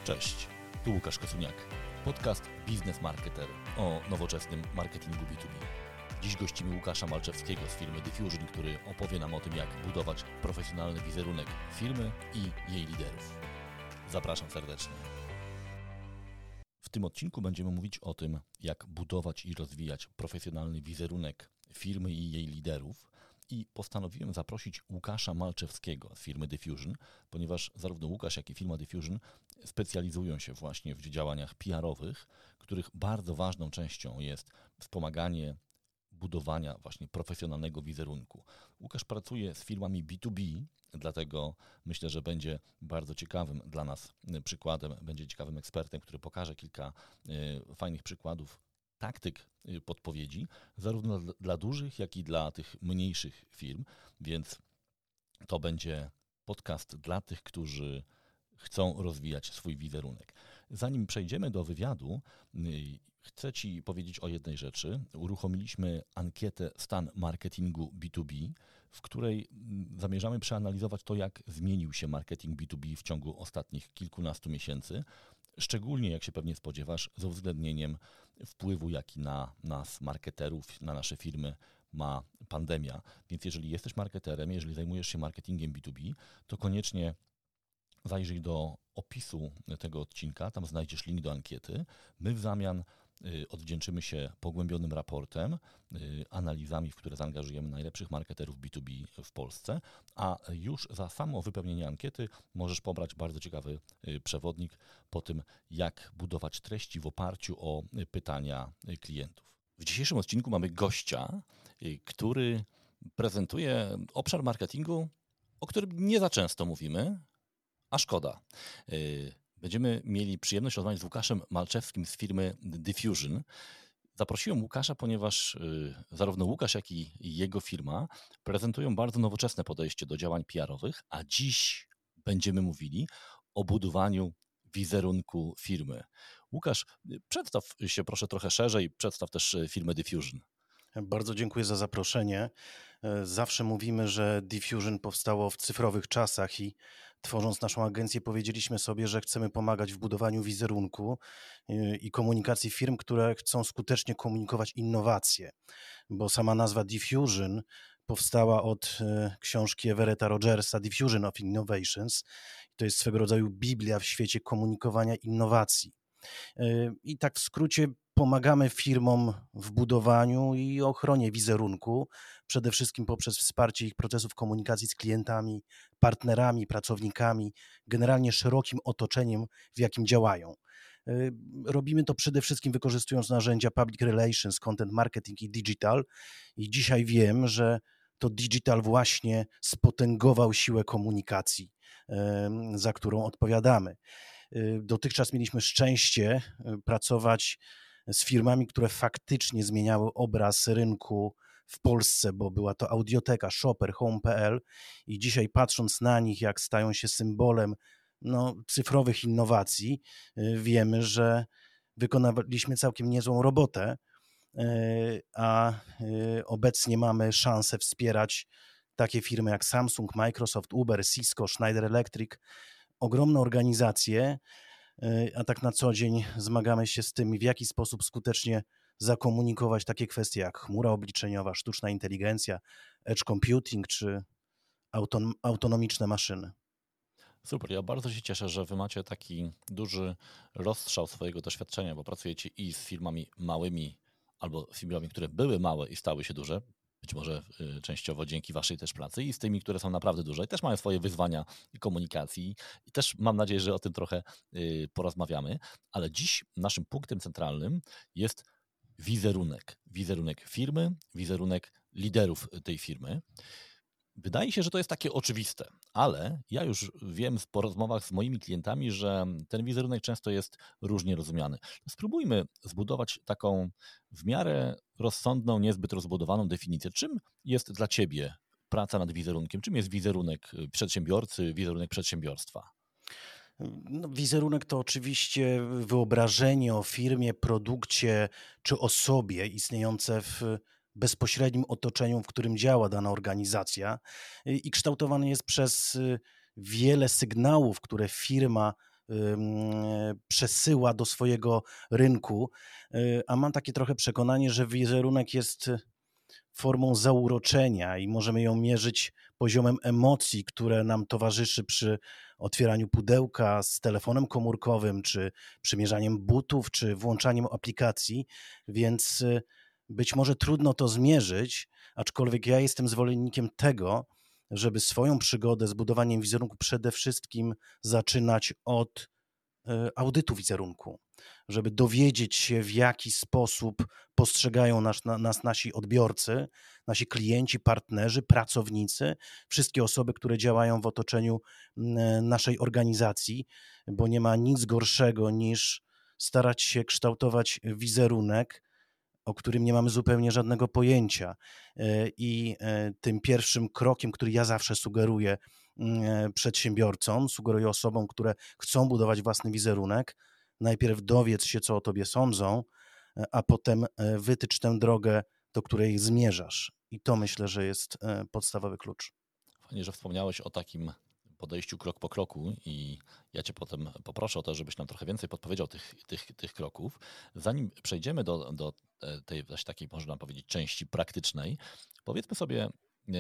Cześć, tu Łukasz Kosuniak, podcast Biznes Marketer o nowoczesnym marketingu B2B. Dziś gościmy Łukasza Malczewskiego z firmy Diffusion, który opowie nam o tym, jak budować profesjonalny wizerunek firmy i jej liderów. Zapraszam serdecznie. W tym odcinku będziemy mówić o tym, jak budować i rozwijać profesjonalny wizerunek firmy i jej liderów. I postanowiłem zaprosić Łukasza Malczewskiego z firmy Diffusion, ponieważ zarówno Łukasz, jak i firma Diffusion specjalizują się właśnie w działaniach PR-owych, których bardzo ważną częścią jest wspomaganie budowania właśnie profesjonalnego wizerunku. Łukasz pracuje z firmami B2B, dlatego myślę, że będzie bardzo ciekawym dla nas przykładem, będzie ciekawym ekspertem, który pokaże kilka fajnych przykładów taktyk, podpowiedzi, zarówno dla dużych, jak i dla tych mniejszych firm, więc to będzie podcast dla tych, którzy chcą rozwijać swój wizerunek. Zanim przejdziemy do wywiadu, chcę Ci powiedzieć o jednej rzeczy. Uruchomiliśmy ankietę Stan marketingu B2B, w której zamierzamy przeanalizować to, jak zmienił się marketing B2B w ciągu ostatnich kilkunastu miesięcy, szczególnie, jak się pewnie spodziewasz, z uwzględnieniem wpływu, jaki na nas, marketerów, na nasze firmy ma pandemia. Więc jeżeli jesteś marketerem, jeżeli zajmujesz się marketingiem B2B, to koniecznie zajrzyj do opisu tego odcinka, tam znajdziesz link do ankiety. My w zamian odwdzięczymy się pogłębionym raportem, analizami, w które zaangażujemy najlepszych marketerów B2B w Polsce, a już za samo wypełnienie ankiety możesz pobrać bardzo ciekawy przewodnik po tym, jak budować treści w oparciu o pytania klientów. W dzisiejszym odcinku mamy gościa, który prezentuje obszar marketingu, o którym nie za często mówimy, a szkoda. Będziemy mieli przyjemność rozmawiać z Łukaszem Malczewskim z firmy Diffusion. Zaprosiłem Łukasza, ponieważ zarówno Łukasz, jak i jego firma prezentują bardzo nowoczesne podejście do działań PR-owych, a dziś będziemy mówili o budowaniu wizerunku firmy. Łukasz, przedstaw się proszę trochę szerzej, przedstaw też firmę Diffusion. Bardzo dziękuję za zaproszenie. Zawsze mówimy, że Diffusion powstało w cyfrowych czasach i tworząc naszą agencję powiedzieliśmy sobie, że chcemy pomagać w budowaniu wizerunku i komunikacji firm, które chcą skutecznie komunikować innowacje, bo sama nazwa Diffusion powstała od książki Everetta Rogersa Diffusion of Innovations. To jest swego rodzaju Biblia w świecie komunikowania innowacji. I tak w skrócie pomagamy firmom w budowaniu i ochronie wizerunku, przede wszystkim poprzez wsparcie ich procesów komunikacji z klientami, partnerami, pracownikami, generalnie szerokim otoczeniem, w jakim działają. Robimy to przede wszystkim wykorzystując narzędzia public relations, content marketing i digital. I dzisiaj wiem, że to digital właśnie spotęgował siłę komunikacji, za którą odpowiadamy. Dotychczas mieliśmy szczęście pracować z firmami, które faktycznie zmieniały obraz rynku w Polsce, bo była to Audioteka, Shopper, Home.pl i dzisiaj patrząc na nich, jak stają się symbolem cyfrowych innowacji, wiemy, że wykonaliśmy całkiem niezłą robotę, a obecnie mamy szansę wspierać takie firmy jak Samsung, Microsoft, Uber, Cisco, Schneider Electric, ogromne organizacje, a tak na co dzień zmagamy się z tym, w jaki sposób skutecznie zakomunikować takie kwestie jak chmura obliczeniowa, sztuczna inteligencja, edge computing czy autonomiczne maszyny. Super, ja bardzo się cieszę, że wy macie taki duży rozstrzał swojego doświadczenia, bo pracujecie i z firmami małymi, albo z firmami, które były małe i stały się duże, być może częściowo dzięki waszej też pracy, i z tymi, które są naprawdę duże i też mają swoje wyzwania komunikacji i też mam nadzieję, że o tym trochę porozmawiamy, ale dziś naszym punktem centralnym jest wizerunek. Wizerunek firmy, wizerunek liderów tej firmy. Wydaje się, że to jest takie oczywiste, ale ja już wiem po rozmowach z moimi klientami, że ten wizerunek często jest różnie rozumiany. Spróbujmy zbudować taką w miarę rozsądną, niezbyt rozbudowaną definicję. Czym jest dla Ciebie praca nad wizerunkiem? Czym jest wizerunek przedsiębiorcy, wizerunek przedsiębiorstwa? Wizerunek to oczywiście wyobrażenie o firmie, produkcie czy osobie istniejące w bezpośrednim otoczeniu, w którym działa dana organizacja i kształtowany jest przez wiele sygnałów, które firma przesyła do swojego rynku, a mam takie trochę przekonanie, że wizerunek jest formą zauroczenia i możemy ją mierzyć poziomem emocji, które nam towarzyszy przy otwieraniu pudełka z telefonem komórkowym, czy przymierzaniem butów, czy włączaniem aplikacji, więc być może trudno to zmierzyć, aczkolwiek ja jestem zwolennikiem tego, żeby swoją przygodę z budowaniem wizerunku przede wszystkim zaczynać od audytu wizerunku, żeby dowiedzieć się, w jaki sposób postrzegają nas nasi odbiorcy, nasi klienci, partnerzy, pracownicy, wszystkie osoby, które działają w otoczeniu naszej organizacji, bo nie ma nic gorszego niż starać się kształtować wizerunek, o którym nie mamy zupełnie żadnego pojęcia. I tym pierwszym krokiem, który ja zawsze sugeruję przedsiębiorcom, sugeruję osobom, które chcą budować własny wizerunek, najpierw dowiedz się, co o tobie sądzą, a potem wytycz tę drogę, do której zmierzasz. I to myślę, że jest podstawowy klucz. Fajnie, że wspomniałeś o takim podejściu krok po kroku i ja Cię potem poproszę o to, żebyś nam trochę więcej podpowiedział tych kroków. Zanim przejdziemy do tej właśnie takiej, można powiedzieć, części praktycznej, powiedzmy sobie,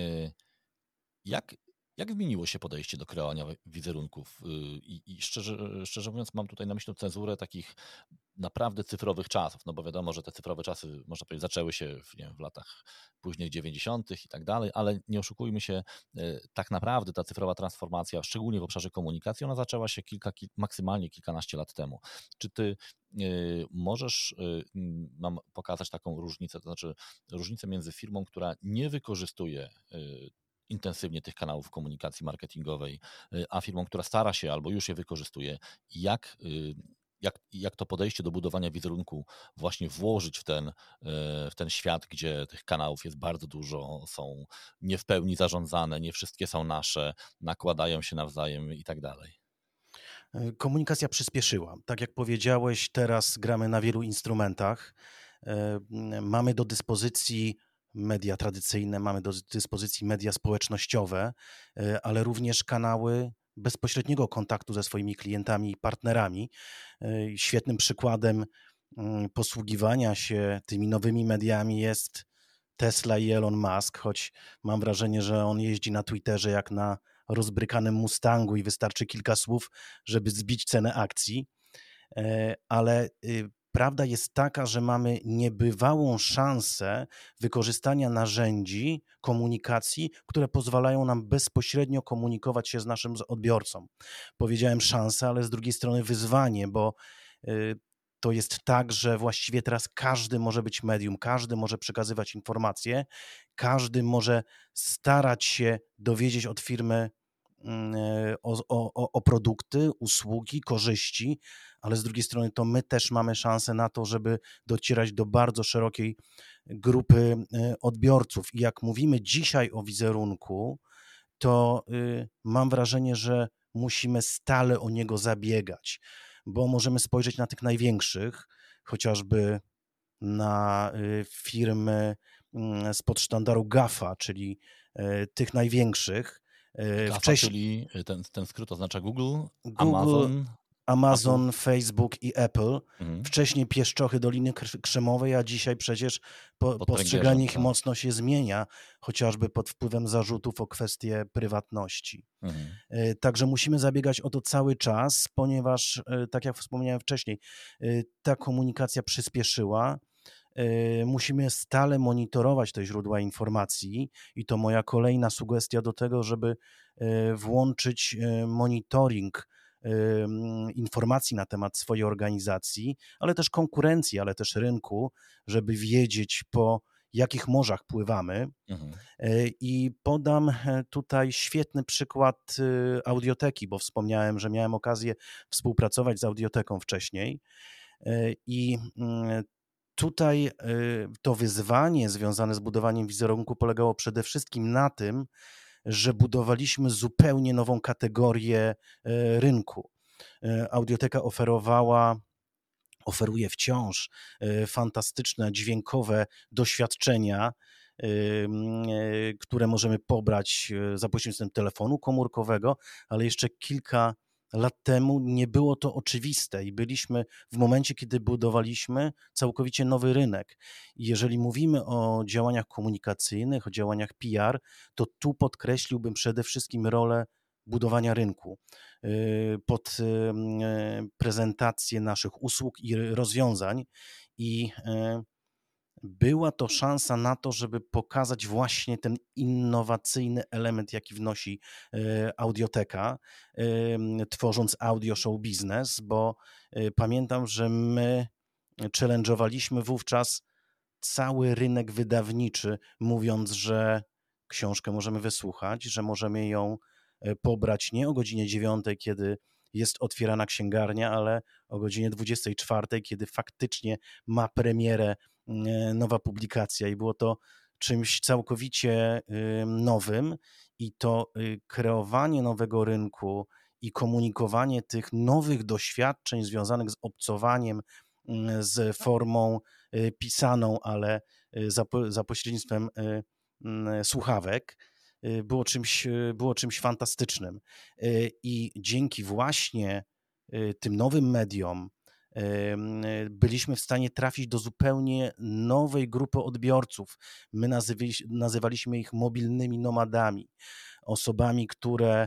jak zmieniło się podejście do kreowania wizerunków? I szczerze mówiąc, mam tutaj na myśli cenzurę takich naprawdę cyfrowych czasów, no bo wiadomo, że te cyfrowe czasy, można powiedzieć, zaczęły się w latach późnych 90. i tak dalej, ale nie oszukujmy się, tak naprawdę ta cyfrowa transformacja, szczególnie w obszarze komunikacji, ona zaczęła się maksymalnie kilkanaście lat temu. Czy ty możesz nam pokazać taką różnicę, to znaczy różnicę między firmą, która nie wykorzystuje intensywnie tych kanałów komunikacji marketingowej, a firmą, która stara się albo już je wykorzystuje, jak to podejście do budowania wizerunku właśnie włożyć w ten świat, gdzie tych kanałów jest bardzo dużo, są nie w pełni zarządzane, nie wszystkie są nasze, nakładają się nawzajem i tak dalej. Komunikacja przyspieszyła. Tak jak powiedziałeś, teraz gramy na wielu instrumentach. Mamy do dyspozycji media tradycyjne, mamy do dyspozycji media społecznościowe, ale również kanały bezpośredniego kontaktu ze swoimi klientami i partnerami. Świetnym przykładem posługiwania się tymi nowymi mediami jest Tesla i Elon Musk, choć mam wrażenie, że on jeździ na Twitterze jak na rozbrykanym Mustangu i wystarczy kilka słów, żeby zbić cenę akcji, ale prawda jest taka, że mamy niebywałą szansę wykorzystania narzędzi komunikacji, które pozwalają nam bezpośrednio komunikować się z naszym odbiorcą. Powiedziałem szansę, ale z drugiej strony wyzwanie, bo to jest tak, że właściwie teraz każdy może być medium, każdy może przekazywać informacje, każdy może starać się dowiedzieć od firmy o produkty, usługi, korzyści, ale z drugiej strony to my też mamy szansę na to, żeby docierać do bardzo szerokiej grupy odbiorców. I jak mówimy dzisiaj o wizerunku, to mam wrażenie, że musimy stale o niego zabiegać, bo możemy spojrzeć na tych największych, chociażby na firmy spod sztandaru GAFA, czyli tych największych. GAFA, czyli ten skrót oznacza Google, Amazon, Apple. Facebook i Apple. Wcześniej pieszczochy Doliny Krzemowej, a dzisiaj przecież postrzeganie ich mocno się zmienia, chociażby pod wpływem zarzutów o kwestie prywatności. Także musimy zabiegać o to cały czas, ponieważ, tak jak wspomniałem wcześniej, ta komunikacja przyspieszyła. Musimy stale monitorować te źródła informacji i to moja kolejna sugestia do tego, żeby włączyć monitoring informacji na temat swojej organizacji, ale też konkurencji, ale też rynku, żeby wiedzieć, po jakich morzach pływamy. I podam tutaj świetny przykład Audioteki, bo wspomniałem, że miałem okazję współpracować z Audioteką wcześniej i tutaj to wyzwanie związane z budowaniem wizerunku polegało przede wszystkim na tym, że budowaliśmy zupełnie nową kategorię rynku. Audioteka oferuje wciąż fantastyczne dźwiękowe doświadczenia, które możemy pobrać za pośrednictwem telefonu komórkowego, ale jeszcze kilka lat temu nie było to oczywiste i byliśmy w momencie, kiedy budowaliśmy całkowicie nowy rynek. I jeżeli mówimy o działaniach komunikacyjnych, o działaniach PR, to tu podkreśliłbym przede wszystkim rolę budowania rynku pod prezentację naszych usług i rozwiązań i była to szansa na to, żeby pokazać właśnie ten innowacyjny element, jaki wnosi Audioteka, tworząc audio show biznes, bo pamiętam, że my challenge'owaliśmy wówczas cały rynek wydawniczy, mówiąc, że książkę możemy wysłuchać, że możemy ją pobrać nie o godzinie 9, kiedy jest otwierana księgarnia, ale o godzinie 24, kiedy faktycznie ma premierę nowa publikacja i było to czymś całkowicie nowym i to kreowanie nowego rynku i komunikowanie tych nowych doświadczeń związanych z obcowaniem z formą pisaną, ale za pośrednictwem słuchawek, było czymś fantastycznym. I dzięki właśnie tym nowym mediom byliśmy w stanie trafić do zupełnie nowej grupy odbiorców. My nazywaliśmy ich mobilnymi nomadami, osobami, które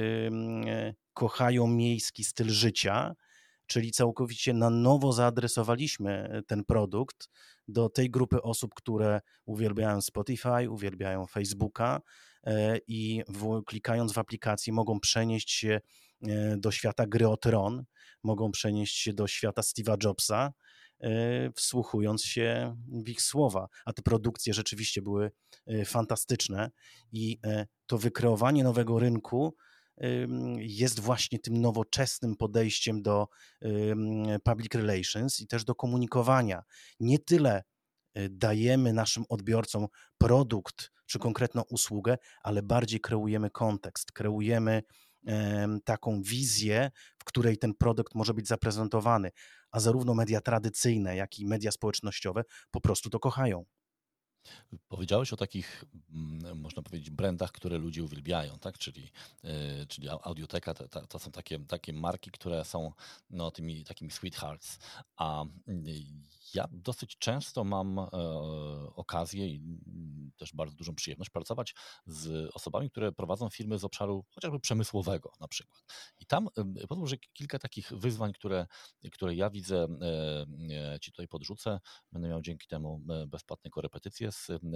kochają miejski styl życia, czyli całkowicie na nowo zaadresowaliśmy ten produkt do tej grupy osób, które uwielbiają Spotify, uwielbiają Facebooka i klikając w aplikacji mogą przenieść się do świata gry o Tron, mogą przenieść się do świata Steve'a Jobsa, wsłuchując się w ich słowa. A te produkcje rzeczywiście były fantastyczne i to wykreowanie nowego rynku jest właśnie tym nowoczesnym podejściem do public relations i też do komunikowania. Nie tyle dajemy naszym odbiorcom produkt czy konkretną usługę, ale bardziej kreujemy kontekst, kreujemy taką wizję, w której ten produkt może być zaprezentowany, a zarówno media tradycyjne, jak i media społecznościowe po prostu to kochają. Powiedziałeś o takich, można powiedzieć, brandach, które ludzie uwielbiają, tak? Czyli Audioteka to są takie marki, które są tymi takimi sweethearts. A ja dosyć często mam okazję i też bardzo dużą przyjemność pracować z osobami, które prowadzą firmy z obszaru chociażby przemysłowego na przykład. I tam pozwól, że kilka takich wyzwań, które ja widzę, ci tutaj podrzucę. Będę miał dzięki temu bezpłatne korepetycje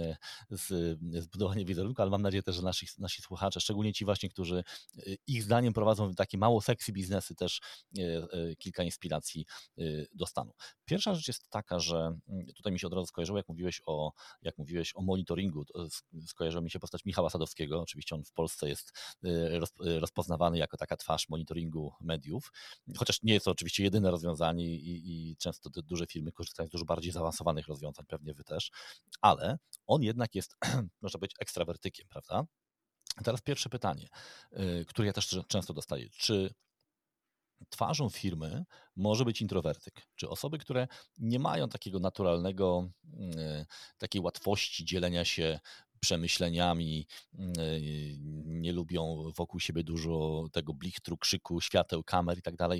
z budowania wizerunku, ale mam nadzieję też, że nasi słuchacze, szczególnie ci właśnie, którzy ich zdaniem prowadzą takie mało sexy biznesy, też kilka inspiracji dostaną. Pierwsza rzecz jest taka, że tutaj mi się od razu skojarzyło, jak mówiłeś o monitoringu, skojarzyła mi się postać Michała Sadowskiego. Oczywiście on w Polsce jest rozpoznawany jako taka twarz monitoringu mediów, chociaż nie jest to oczywiście jedyne rozwiązanie i często te duże firmy korzystają z dużo bardziej zaawansowanych rozwiązań, pewnie wy też, ale on jednak jest, można powiedzieć, ekstrawertykiem, prawda? Teraz pierwsze pytanie, które ja też często dostaję. Czy twarzą firmy może być introwertyk? Czy osoby, które nie mają takiego naturalnego, takiej łatwości dzielenia się przemyśleniami, nie lubią wokół siebie dużo tego blichtru, krzyku, świateł, kamer i tak dalej,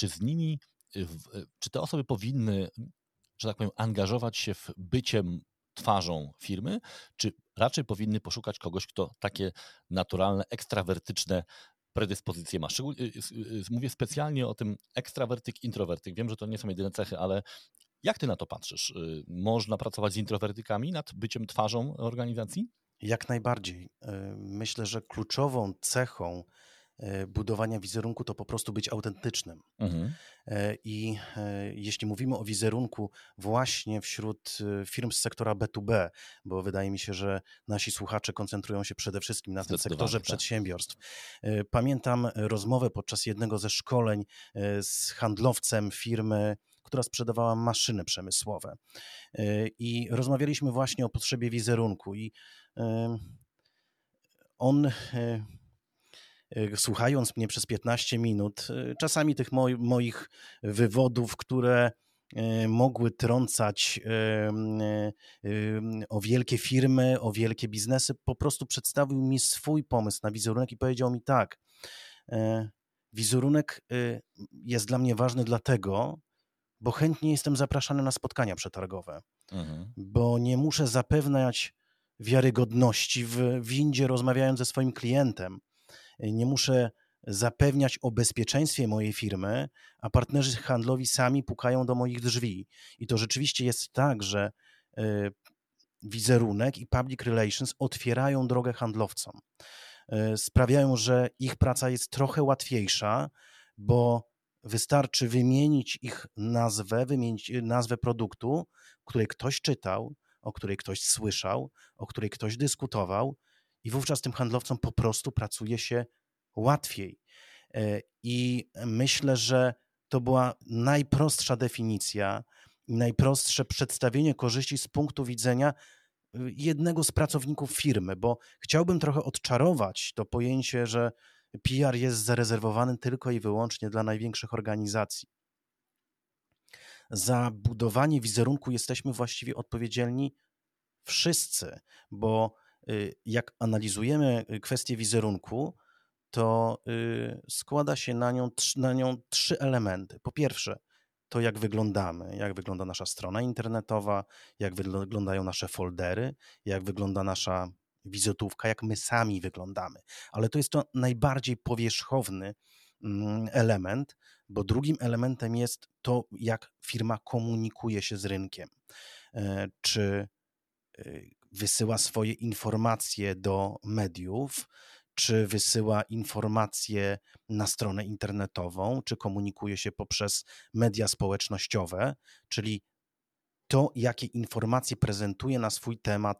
czy te osoby powinny, że tak powiem, angażować się w bycie twarzą firmy, czy raczej powinny poszukać kogoś, kto takie naturalne, ekstrawertyczne predyspozycje ma? Mówię specjalnie o tym ekstrawertyk, introwertyk. Wiem, że to nie są jedyne cechy, ale jak ty na to patrzysz? Można pracować z introwertykami nad byciem twarzą organizacji? Jak najbardziej. Myślę, że kluczową cechą budowania wizerunku to po prostu być autentycznym. I jeśli mówimy o wizerunku właśnie wśród firm z sektora B2B, bo wydaje mi się, że nasi słuchacze koncentrują się przede wszystkim na tym sektorze przedsiębiorstw. Pamiętam rozmowę podczas jednego ze szkoleń z handlowcem firmy, która sprzedawała maszyny przemysłowe. I rozmawialiśmy właśnie o potrzebie wizerunku i on, słuchając mnie przez 15 minut, czasami tych moich wywodów, które mogły trącać o wielkie firmy, o wielkie biznesy, po prostu przedstawił mi swój pomysł na wizerunek i powiedział mi tak, Wizerunek jest dla mnie ważny dlatego, bo chętnie jestem zapraszany na spotkania przetargowe, bo nie muszę zapewniać wiarygodności w windzie rozmawiając ze swoim klientem. Nie muszę zapewniać o bezpieczeństwie mojej firmy, a partnerzy handlowi sami pukają do moich drzwi. I to rzeczywiście jest tak, że wizerunek i public relations otwierają drogę handlowcom. Sprawiają, że ich praca jest trochę łatwiejsza, bo wystarczy wymienić ich nazwę, wymienić nazwę produktu, której ktoś czytał, o której ktoś słyszał, o której ktoś dyskutował i wówczas tym handlowcom po prostu pracuje się łatwiej. I myślę, że to była najprostsza definicja i najprostsze przedstawienie korzyści z punktu widzenia jednego z pracowników firmy, bo chciałbym trochę odczarować to pojęcie, że PR jest zarezerwowany tylko i wyłącznie dla największych organizacji. Za budowanie wizerunku jesteśmy właściwie odpowiedzialni wszyscy, bo jak analizujemy kwestię wizerunku, to składa się na nią 3 elementy. Po pierwsze, to jak wyglądamy, jak wygląda nasza strona internetowa, jak wyglądają nasze foldery, jak wygląda nasza wizytówka, jak my sami wyglądamy. Ale to jest to najbardziej powierzchowny element, bo drugim elementem jest to, jak firma komunikuje się z rynkiem. Czy wysyła swoje informacje do mediów, czy wysyła informacje na stronę internetową, czy komunikuje się poprzez media społecznościowe, czyli to, jakie informacje prezentuje na swój temat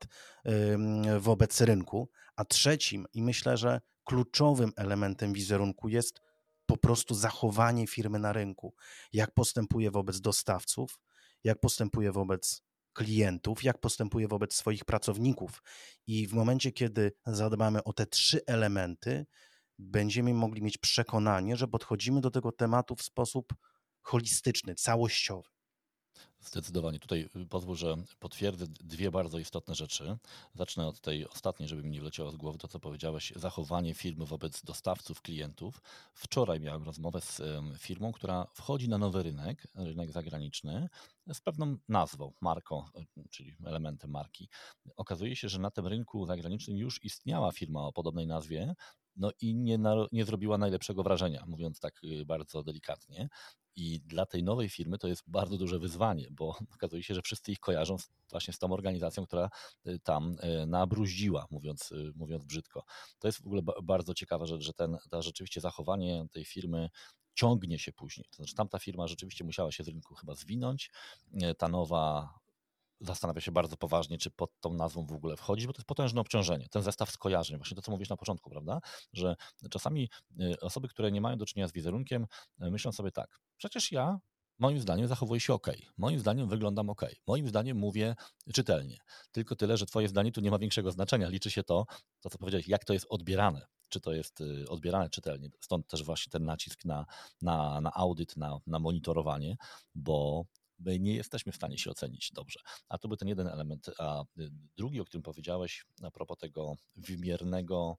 wobec rynku. A trzecim i myślę, że kluczowym elementem wizerunku jest po prostu zachowanie firmy na rynku. Jak postępuje wobec dostawców, jak postępuje wobec klientów, jak postępuje wobec swoich pracowników. I w momencie, kiedy zadbamy o te 3 elementy, będziemy mogli mieć przekonanie, że podchodzimy do tego tematu w sposób holistyczny, całościowy. Zdecydowanie. Tutaj pozwól, że potwierdzę 2 bardzo istotne rzeczy. Zacznę od tej ostatniej, żeby mi nie wleciało z głowy to, co powiedziałeś, zachowanie firmy wobec dostawców, klientów. Wczoraj miałem rozmowę z firmą, która wchodzi na nowy rynek zagraniczny, z pewną nazwą, marką, czyli elementem marki. Okazuje się, że na tym rynku zagranicznym już istniała firma o podobnej nazwie, no i nie zrobiła najlepszego wrażenia, mówiąc tak bardzo delikatnie. I dla tej nowej firmy to jest bardzo duże wyzwanie, bo okazuje się, że wszyscy ich kojarzą właśnie z tą organizacją, która tam nabruździła, mówiąc brzydko. To jest w ogóle bardzo ciekawe, że to rzeczywiście zachowanie tej firmy ciągnie się później. To znaczy tamta firma rzeczywiście musiała się z rynku chyba zwinąć, ta nowa zastanawia się bardzo poważnie, czy pod tą nazwą w ogóle wchodzić, bo to jest potężne obciążenie, ten zestaw skojarzeń, właśnie to, co mówisz na początku, prawda, że czasami osoby, które nie mają do czynienia z wizerunkiem, myślą sobie tak, przecież ja moim zdaniem zachowuję się ok, moim zdaniem wyglądam ok, moim zdaniem mówię czytelnie, tylko tyle, że twoje zdanie tu nie ma większego znaczenia, liczy się to, co powiedziałeś, jak to jest odbierane, czy to jest odbierane czytelnie, stąd też właśnie ten nacisk na audyt, na monitorowanie, bo my nie jesteśmy w stanie się ocenić dobrze. A to był ten jeden element. A drugi, o którym powiedziałeś, a propos tego wymiernego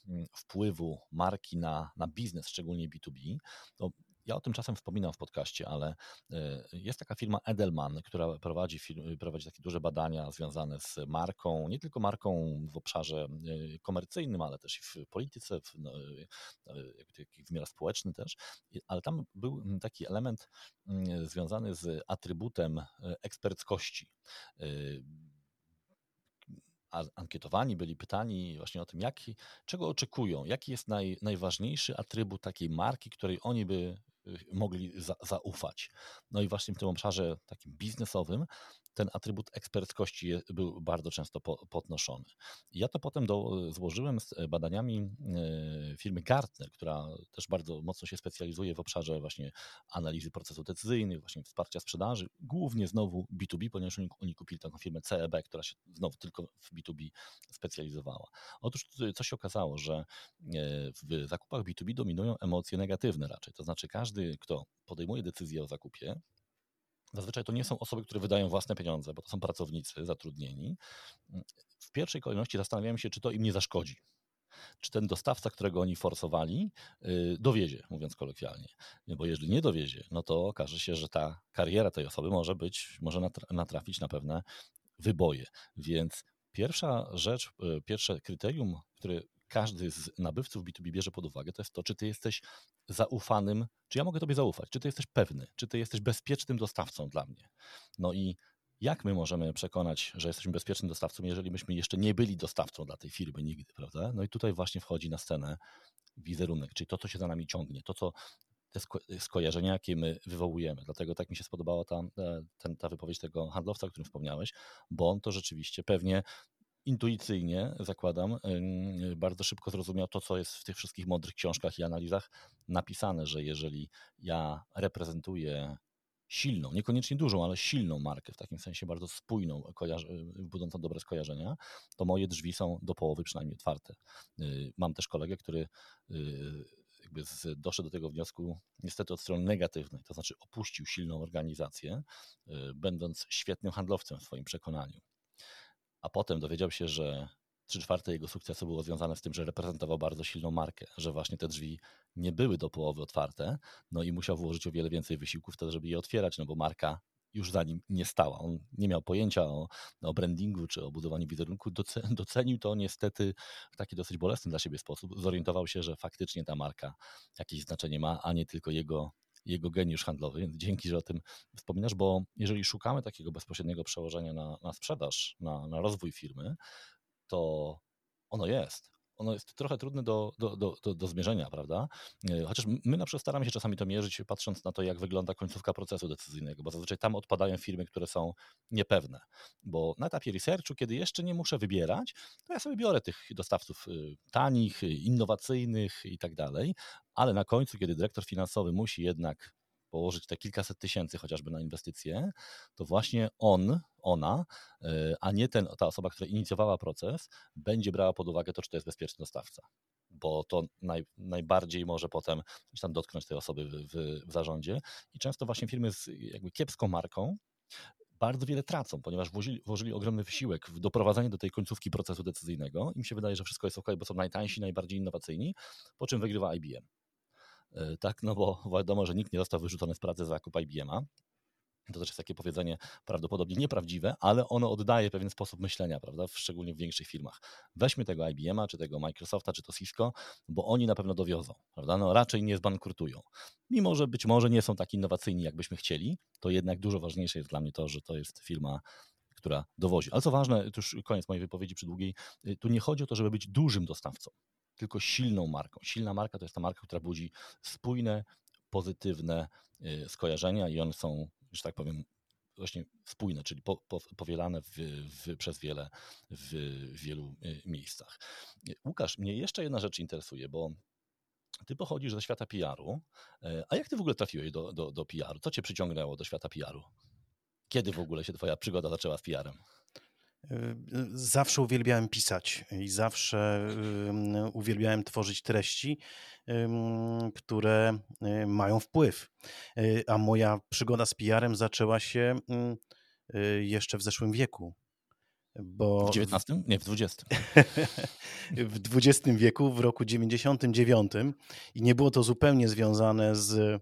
wpływu marki na biznes, szczególnie B2B, to ja o tym czasem wspominam w podcaście, ale jest taka firma Edelman, która prowadzi takie duże badania związane z marką, nie tylko marką w obszarze komercyjnym, ale też i w polityce, w wymiar społeczny też, ale tam był taki element związany z atrybutem eksperckości. Ankietowani byli pytani właśnie o tym, czego oczekują, jaki jest najważniejszy atrybut takiej marki, której oni by mogli zaufać. No i właśnie w tym obszarze takim biznesowym ten atrybut eksperckości był bardzo często podnoszony. Ja to potem złożyłem z badaniami firmy Gartner, która też bardzo mocno się specjalizuje w obszarze właśnie analizy procesów decyzyjnych, właśnie wsparcia sprzedaży, głównie znowu B2B, ponieważ oni kupili taką firmę CEB, która się znowu tylko w B2B specjalizowała. Otóż co się okazało, że w zakupach B2B dominują emocje negatywne raczej, to znaczy każdy, kto podejmuje decyzję o zakupie, zazwyczaj to nie są osoby, które wydają własne pieniądze, bo to są pracownicy zatrudnieni. W pierwszej kolejności zastanawiają się, czy to im nie zaszkodzi. Czy ten dostawca, którego oni forsowali, dowiezie, mówiąc kolokwialnie. Bo jeżeli nie dowiezie, no to okaże się, że ta kariera tej osoby może natrafić na pewne wyboje. Więc pierwsza rzecz, pierwsze kryterium, które każdy z nabywców B2B bierze pod uwagę, to jest to, czy ty jesteś zaufanym, czy ja mogę tobie zaufać, czy ty jesteś pewny, czy ty jesteś bezpiecznym dostawcą dla mnie. No i jak my możemy przekonać, że jesteśmy bezpiecznym dostawcą, jeżeli myśmy jeszcze nie byli dostawcą dla tej firmy nigdy, prawda? No i tutaj właśnie wchodzi na scenę wizerunek, czyli to, co się za nami ciągnie, te skojarzenia, jakie my wywołujemy. Dlatego tak mi się spodobała ta wypowiedź tego handlowca, o którym wspomniałeś, bo on to rzeczywiście pewnie intuicyjnie, zakładam, bardzo szybko zrozumiał to, co jest w tych wszystkich mądrych książkach i analizach napisane, że jeżeli ja reprezentuję silną, niekoniecznie dużą, ale silną markę, w takim sensie bardzo spójną, budzącą dobre skojarzenia, to moje drzwi są do połowy przynajmniej otwarte. Mam też kolegę, który jakby doszedł do tego wniosku niestety od strony negatywnej, to znaczy opuścił silną organizację, będąc świetnym handlowcem w swoim przekonaniu. A potem dowiedział się, że 3/4 jego sukcesu było związane z tym, że reprezentował bardzo silną markę, że właśnie te drzwi nie były do połowy otwarte, no i musiał włożyć o wiele więcej wysiłku w to, żeby je otwierać, no bo marka już za nim nie stała. On nie miał pojęcia o brandingu czy o budowaniu wizerunku. Docenił to niestety w taki dosyć bolesny dla siebie sposób. Zorientował się, że faktycznie ta marka jakieś znaczenie ma, a nie tylko jego geniusz handlowy. Więc dzięki, że o tym wspominasz, bo jeżeli szukamy takiego bezpośredniego przełożenia na sprzedaż, na rozwój firmy, to ono jest. Ono jest trochę trudne do zmierzenia, prawda? Chociaż my na przykład staramy się czasami to mierzyć, patrząc na to, jak wygląda końcówka procesu decyzyjnego, bo zazwyczaj tam odpadają firmy, które są niepewne. Bo na etapie researchu, kiedy jeszcze nie muszę wybierać, to ja sobie biorę tych dostawców tanich, innowacyjnych i tak dalej, ale na końcu, kiedy dyrektor finansowy musi jednak położyć te kilkaset tysięcy chociażby na inwestycje, to właśnie ona, a nie ta osoba, która inicjowała proces, będzie brała pod uwagę to, czy to jest bezpieczny dostawca. Bo to najbardziej może potem gdzieś tam dotknąć tej osoby w zarządzie. I często właśnie firmy z jakby kiepską marką bardzo wiele tracą, ponieważ włożyli ogromny wysiłek w doprowadzenie do tej końcówki procesu decyzyjnego. Im się wydaje, że wszystko jest ok, bo są najtańsi, najbardziej innowacyjni, po czym wygrywa IBM. Tak, no bo wiadomo, że nikt nie został wyrzucony z pracy za zakup IBM-a. To też jest takie powiedzenie prawdopodobnie nieprawdziwe, ale ono oddaje pewien sposób myślenia, prawda? Szczególnie w większych firmach. Weźmy tego IBM-a, czy tego Microsofta, czy to Cisco, bo oni na pewno dowiozą, prawda? No raczej nie zbankrutują. Mimo że być może nie są tak innowacyjni, jakbyśmy chcieli, to jednak dużo ważniejsze jest dla mnie to, że to jest firma, która dowozi. Ale co ważne, to już koniec mojej wypowiedzi przydługiej, tu nie chodzi o to, żeby być dużym dostawcą, tylko silną marką. Silna marka to jest ta marka, która budzi spójne, pozytywne skojarzenia i one są, że tak powiem, właśnie spójne, czyli powielane w wielu miejscach. Łukasz, mnie jeszcze jedna rzecz interesuje, bo ty pochodzisz ze świata PR-u, a jak ty w ogóle trafiłeś do PR-u? Co cię przyciągnęło do świata PR-u? Kiedy w ogóle się twoja przygoda zaczęła z PR-em? Zawsze uwielbiałem pisać i zawsze uwielbiałem tworzyć treści, które mają wpływ. A moja przygoda z PR-em zaczęła się jeszcze w zeszłym wieku. W XIX? Nie, w XX. W XX wieku, w roku 99 i nie było to zupełnie związane z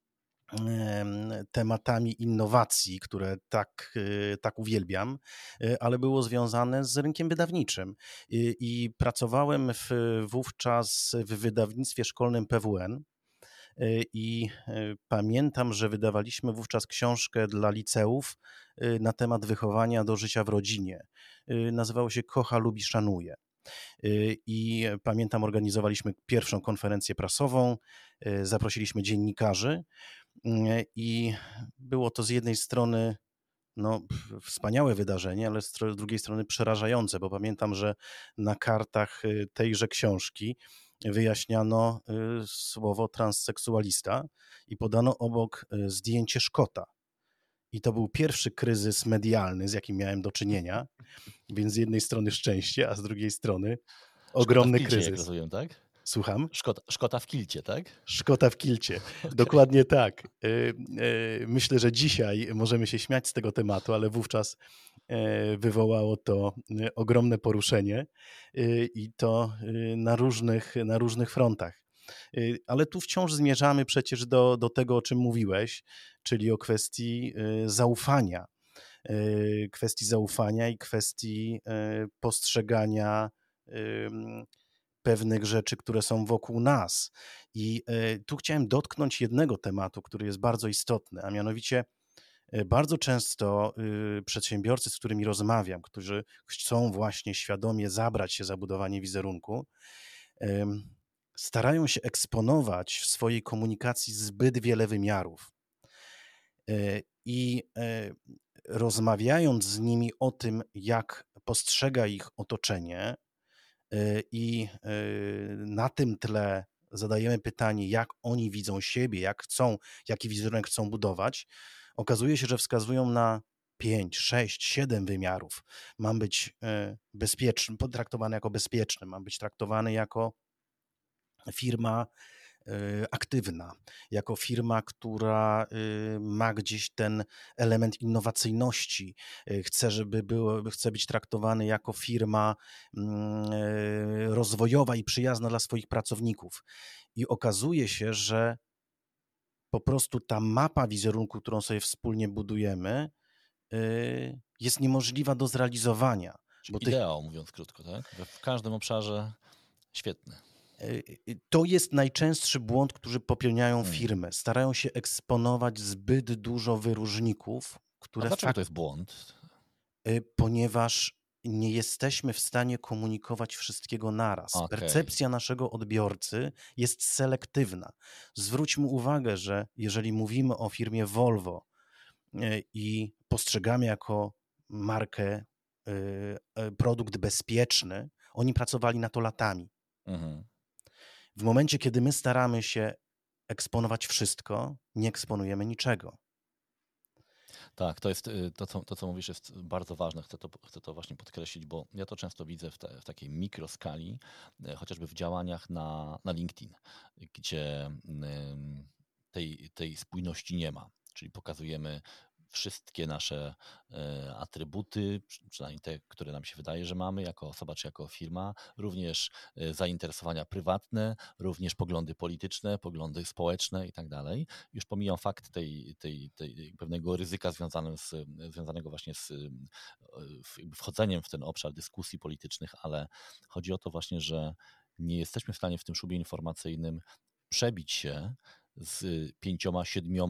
tematami innowacji, które tak uwielbiam, ale było związane z rynkiem wydawniczym. I pracowałem wówczas w wydawnictwie szkolnym PWN i pamiętam, że wydawaliśmy wówczas książkę dla liceów na temat wychowania do życia w rodzinie. Nazywało się Kocha, lubi, szanuje. I pamiętam, organizowaliśmy pierwszą konferencję prasową, zaprosiliśmy dziennikarzy i było to z jednej strony wspaniałe wydarzenie, ale z drugiej strony przerażające, bo pamiętam, że na kartach tejże książki wyjaśniano słowo transseksualista i podano obok zdjęcie Szkota. I to był pierwszy kryzys medialny, z jakim miałem do czynienia, więc z jednej strony szczęście, a z drugiej strony ogromny Szkota w kilcie, kryzys. Jak rozumiem, tak? Słucham? Szkota w kilcie, tak? Szkota w kilcie, dokładnie tak. Myślę, że dzisiaj możemy się śmiać z tego tematu, ale wówczas wywołało to ogromne poruszenie i to na różnych frontach. Ale tu wciąż zmierzamy przecież do tego, o czym mówiłeś, czyli o kwestii zaufania i kwestii postrzegania pewnych rzeczy, które są wokół nas. I tu chciałem dotknąć jednego tematu, który jest bardzo istotny, a mianowicie bardzo często przedsiębiorcy, z którymi rozmawiam, którzy chcą właśnie świadomie zabrać się za budowanie wizerunku, starają się eksponować w swojej komunikacji zbyt wiele wymiarów. I rozmawiając z nimi o tym, jak postrzega ich otoczenie, i na tym tle zadajemy pytanie, jak oni widzą siebie, jaki wizerunek chcą budować, okazuje się, że wskazują na 5, 6, 7 wymiarów. Mam być bezpieczny, potraktowany jako bezpieczny, mam być traktowany jako firma aktywna, jako firma, która ma gdzieś ten element innowacyjności. Chcę być traktowany jako firma rozwojowa i przyjazna dla swoich pracowników. I okazuje się, że po prostu ta mapa wizerunku, którą sobie wspólnie budujemy, jest niemożliwa do zrealizowania. Czyli ideał, mówiąc krótko, tak? W każdym obszarze świetny. To jest najczęstszy błąd, który popełniają firmy. Starają się eksponować zbyt dużo wyróżników, które... A dlaczego to jest błąd? Ponieważ nie jesteśmy w stanie komunikować wszystkiego naraz. Okay. Percepcja naszego odbiorcy jest selektywna. Zwróćmy uwagę, że jeżeli mówimy o firmie Volvo i postrzegamy jako markę produkt bezpieczny, oni pracowali na to latami. W momencie, kiedy my staramy się eksponować wszystko, nie eksponujemy niczego. Tak, to jest to, co mówisz, jest bardzo ważne. Chcę to właśnie podkreślić, bo ja to często widzę w takiej mikroskali, chociażby w działaniach na LinkedIn, gdzie tej spójności nie ma. Czyli pokazujemy wszystkie nasze atrybuty, przynajmniej te, które nam się wydaje, że mamy jako osoba czy jako firma, również zainteresowania prywatne, również poglądy polityczne, poglądy społeczne i tak dalej. Już pomijam fakt tej pewnego ryzyka związanego właśnie z wchodzeniem w ten obszar dyskusji politycznych, ale chodzi o to właśnie, że nie jesteśmy w stanie w tym szubie informacyjnym przebić się z 5, 7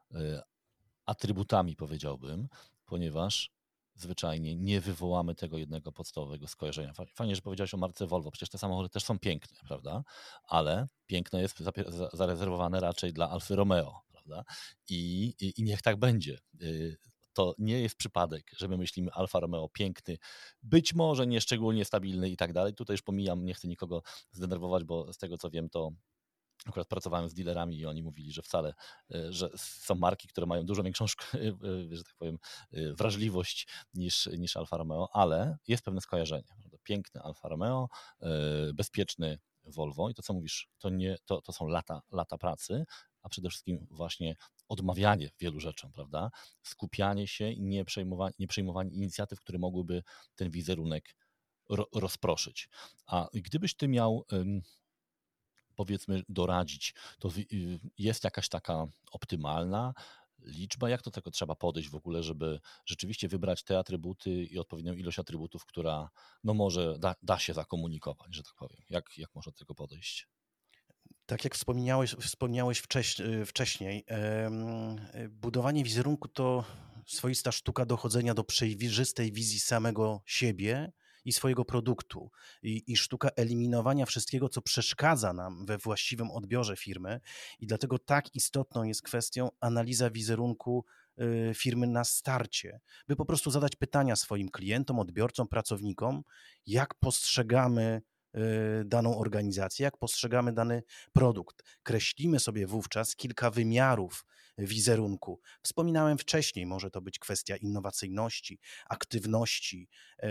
atrybutami, powiedziałbym, ponieważ zwyczajnie nie wywołamy tego jednego podstawowego skojarzenia. Fajnie, że powiedziałeś o marce Volvo, przecież te samochody też są piękne, prawda? Ale piękne jest zarezerwowane raczej dla Alfy Romeo, prawda? I niech tak będzie. To nie jest przypadek, że my myślimy Alfa Romeo piękny, być może nieszczególnie stabilny i tak dalej. Tutaj już pomijam, nie chcę nikogo zdenerwować, bo z tego co wiem, to akurat pracowałem z dealerami i oni mówili, że wcale, że są marki, które mają dużo większą, że tak powiem, wrażliwość niż Alfa Romeo, ale jest pewne skojarzenie. Prawda? Piękny Alfa Romeo, bezpieczny Volvo i to, co mówisz, to są lata pracy, a przede wszystkim właśnie odmawianie wielu rzeczom, prawda? Skupianie się i nie przejmowanie inicjatyw, które mogłyby ten wizerunek rozproszyć. A gdybyś ty miał, powiedzmy, doradzić, to jest jakaś taka optymalna liczba? Jak do tego trzeba podejść w ogóle, żeby rzeczywiście wybrać te atrybuty i odpowiednią ilość atrybutów, która no może da się zakomunikować, że tak powiem. Jak można do tego podejść? Tak jak wspomniałeś wcześniej, budowanie wizerunku to swoista sztuka dochodzenia do przejrzystej wizji samego siebie i swojego produktu i sztuka eliminowania wszystkiego, co przeszkadza nam we właściwym odbiorze firmy i dlatego tak istotną jest kwestią analiza wizerunku firmy na starcie, by po prostu zadać pytania swoim klientom, odbiorcom, pracownikom, jak postrzegamy daną organizację, jak postrzegamy dany produkt. Kreślimy sobie wówczas kilka wymiarów wizerunku. Wspominałem wcześniej, może to być kwestia innowacyjności, aktywności,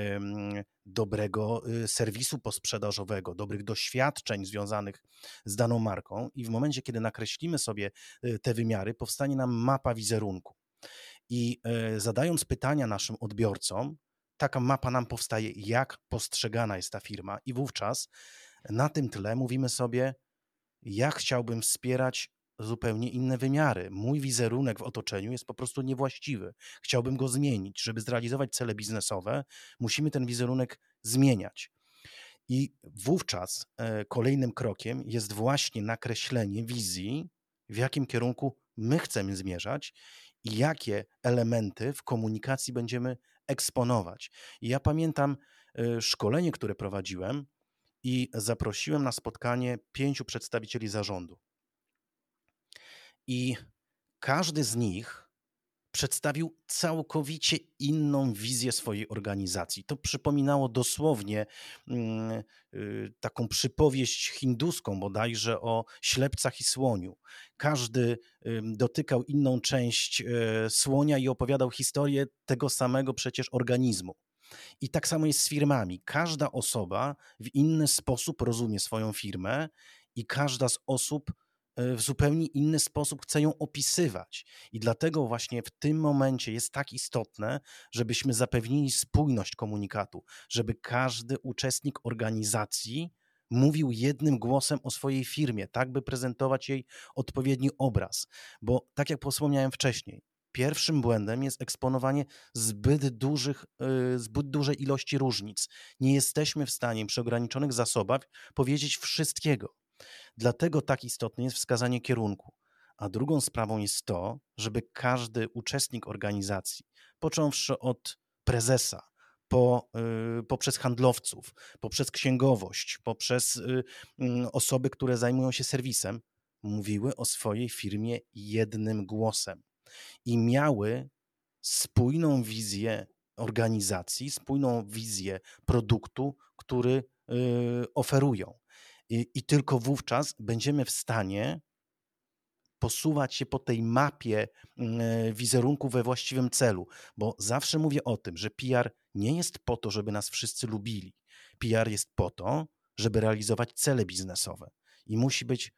dobrego serwisu posprzedażowego, dobrych doświadczeń związanych z daną marką i w momencie, kiedy nakreślimy sobie te wymiary, powstanie nam mapa wizerunku. I zadając pytania naszym odbiorcom, taka mapa nam powstaje, jak postrzegana jest ta firma i wówczas na tym tle mówimy sobie, ja chciałbym wspierać zupełnie inne wymiary. Mój wizerunek w otoczeniu jest po prostu niewłaściwy. Chciałbym go zmienić. Żeby zrealizować cele biznesowe, musimy ten wizerunek zmieniać. I wówczas kolejnym krokiem jest właśnie nakreślenie wizji, w jakim kierunku my chcemy zmierzać i jakie elementy w komunikacji będziemy eksponować. I ja pamiętam szkolenie, które prowadziłem i zaprosiłem na spotkanie 5 przedstawicieli zarządu. I każdy z nich przedstawił całkowicie inną wizję swojej organizacji. To przypominało dosłownie taką przypowieść hinduską bodajże o ślepcach i słoniu. Każdy dotykał inną część słonia i opowiadał historię tego samego przecież organizmu. I tak samo jest z firmami. Każda osoba w inny sposób rozumie swoją firmę i każda z osób w zupełnie inny sposób chce ją opisywać. I dlatego właśnie w tym momencie jest tak istotne, żebyśmy zapewnili spójność komunikatu, żeby każdy uczestnik organizacji mówił jednym głosem o swojej firmie, tak by prezentować jej odpowiedni obraz. Bo tak jak wspomniałem wcześniej, pierwszym błędem jest eksponowanie zbyt dużej ilości różnic. Nie jesteśmy w stanie przy ograniczonych zasobach powiedzieć wszystkiego. Dlatego tak istotne jest wskazanie kierunku. A drugą sprawą jest to, żeby każdy uczestnik organizacji, począwszy od prezesa, poprzez handlowców, poprzez księgowość, poprzez osoby, które zajmują się serwisem, mówiły o swojej firmie jednym głosem i miały spójną wizję organizacji, spójną wizję produktu, który oferują. I tylko wówczas będziemy w stanie posuwać się po tej mapie wizerunku we właściwym celu, bo zawsze mówię o tym, że PR nie jest po to, żeby nas wszyscy lubili. PR jest po to, żeby realizować cele biznesowe i musi być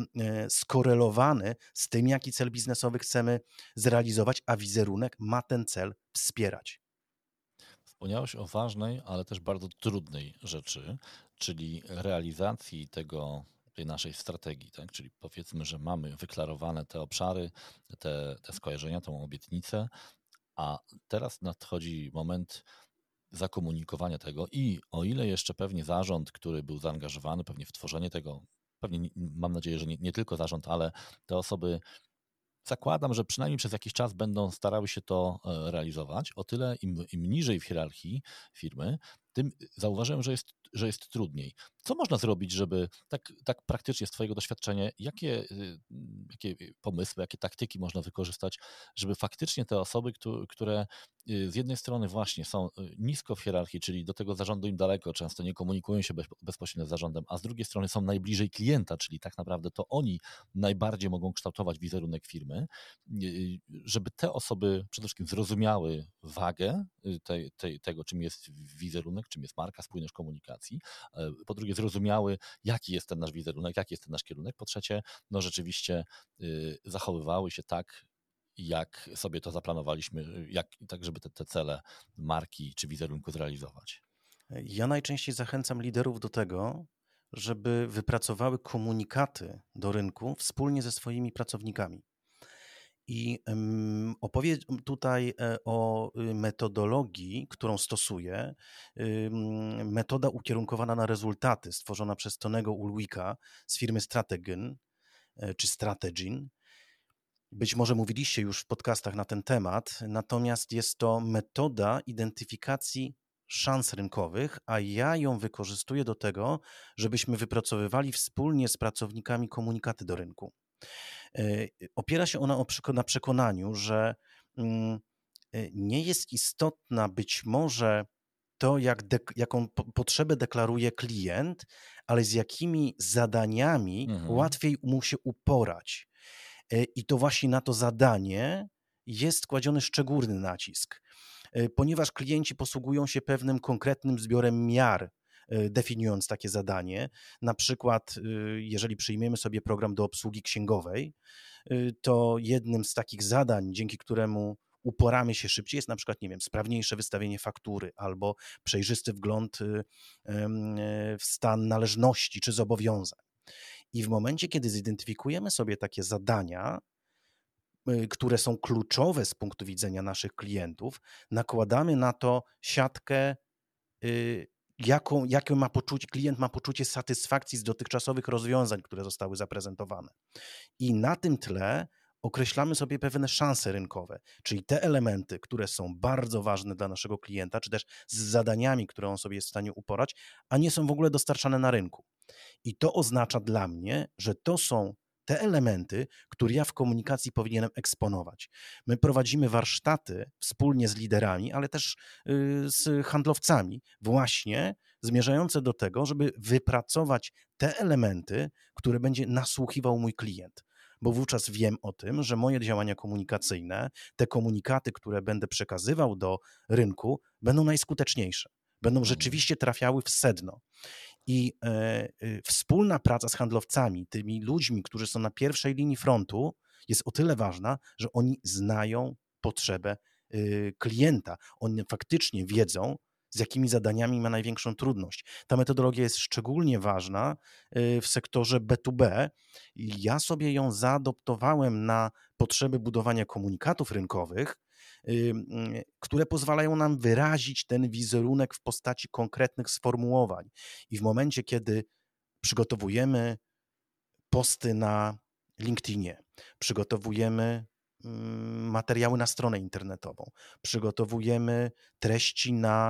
skorelowany z tym, jaki cel biznesowy chcemy zrealizować, a wizerunek ma ten cel wspierać. Wspomniałeś o ważnej, ale też bardzo trudnej rzeczy, czyli realizacji tej naszej strategii, tak? Czyli powiedzmy, że mamy wyklarowane te obszary, te skojarzenia, tą obietnicę, a teraz nadchodzi moment zakomunikowania tego i o ile jeszcze pewnie zarząd, który był zaangażowany pewnie w tworzenie tego, pewnie mam nadzieję, że nie tylko zarząd, ale te osoby, zakładam, że przynajmniej przez jakiś czas będą starały się to realizować. O tyle im niżej w hierarchii firmy, tym zauważyłem, że jest trudniej. Co można zrobić, żeby tak praktycznie z Twojego doświadczenia, jakie pomysły, jakie taktyki można wykorzystać, żeby faktycznie te osoby, które z jednej strony właśnie są nisko w hierarchii, czyli do tego zarządu im daleko, często nie komunikują się bezpośrednio z zarządem, a z drugiej strony są najbliżej klienta, czyli tak naprawdę to oni najbardziej mogą kształtować wizerunek firmy, żeby te osoby przede wszystkim zrozumiały wagę tego, czym jest wizerunek, czym jest marka, spójność komunikacji, po drugie zrozumiały, jaki jest ten nasz wizerunek, jaki jest ten nasz kierunek, po trzecie, no rzeczywiście zachowywały się tak, jak sobie to zaplanowaliśmy, tak żeby te cele marki czy wizerunku zrealizować. Ja najczęściej zachęcam liderów do tego, żeby wypracowały komunikaty do rynku wspólnie ze swoimi pracownikami. I opowiem tutaj o metodologii, którą stosuję. Metoda ukierunkowana na rezultaty, stworzona przez Tonego Ulwicka z firmy Strategyn czy Strategin. Być może mówiliście już w podcastach na ten temat, natomiast jest to metoda identyfikacji szans rynkowych, a ja ją wykorzystuję do tego, żebyśmy wypracowywali wspólnie z pracownikami komunikaty do rynku. Opiera się ona na przekonaniu, że nie jest istotna być może to, jaką potrzebę deklaruje klient, ale z jakimi zadaniami łatwiej mu się uporać. I to właśnie na to zadanie jest kładziony szczególny nacisk, ponieważ klienci posługują się pewnym konkretnym zbiorem miar, definiując takie zadanie. Na przykład, jeżeli przyjmiemy sobie program do obsługi księgowej, to jednym z takich zadań, dzięki któremu uporamy się szybciej, jest na przykład, nie wiem, sprawniejsze wystawienie faktury albo przejrzysty wgląd w stan należności czy zobowiązań. I w momencie, kiedy zidentyfikujemy sobie takie zadania, które są kluczowe z punktu widzenia naszych klientów, nakładamy na to siatkę, jakie klient ma poczucie satysfakcji z dotychczasowych rozwiązań, które zostały zaprezentowane. I na tym tle określamy sobie pewne szanse rynkowe, czyli te elementy, które są bardzo ważne dla naszego klienta, czy też z zadaniami, które on sobie jest w stanie uporać, a nie są w ogóle dostarczane na rynku. I to oznacza dla mnie, że to są te elementy, które ja w komunikacji powinienem eksponować. My prowadzimy warsztaty wspólnie z liderami, ale też z handlowcami, właśnie zmierzające do tego, żeby wypracować te elementy, które będzie nasłuchiwał mój klient. Bo wówczas wiem o tym, że moje działania komunikacyjne, te komunikaty, które będę przekazywał do rynku, będą najskuteczniejsze. Będą rzeczywiście trafiały w sedno. I wspólna praca z handlowcami, tymi ludźmi, którzy są na pierwszej linii frontu, jest o tyle ważna, że oni znają potrzebę klienta. Oni faktycznie wiedzą, z jakimi zadaniami ma największą trudność. Ta metodologia jest szczególnie ważna w sektorze B2B. Ja sobie ją zaadoptowałem na potrzeby budowania komunikatów rynkowych, które pozwalają nam wyrazić ten wizerunek w postaci konkretnych sformułowań. I w momencie, kiedy przygotowujemy posty na LinkedInie, przygotowujemy materiały na stronę internetową, przygotowujemy treści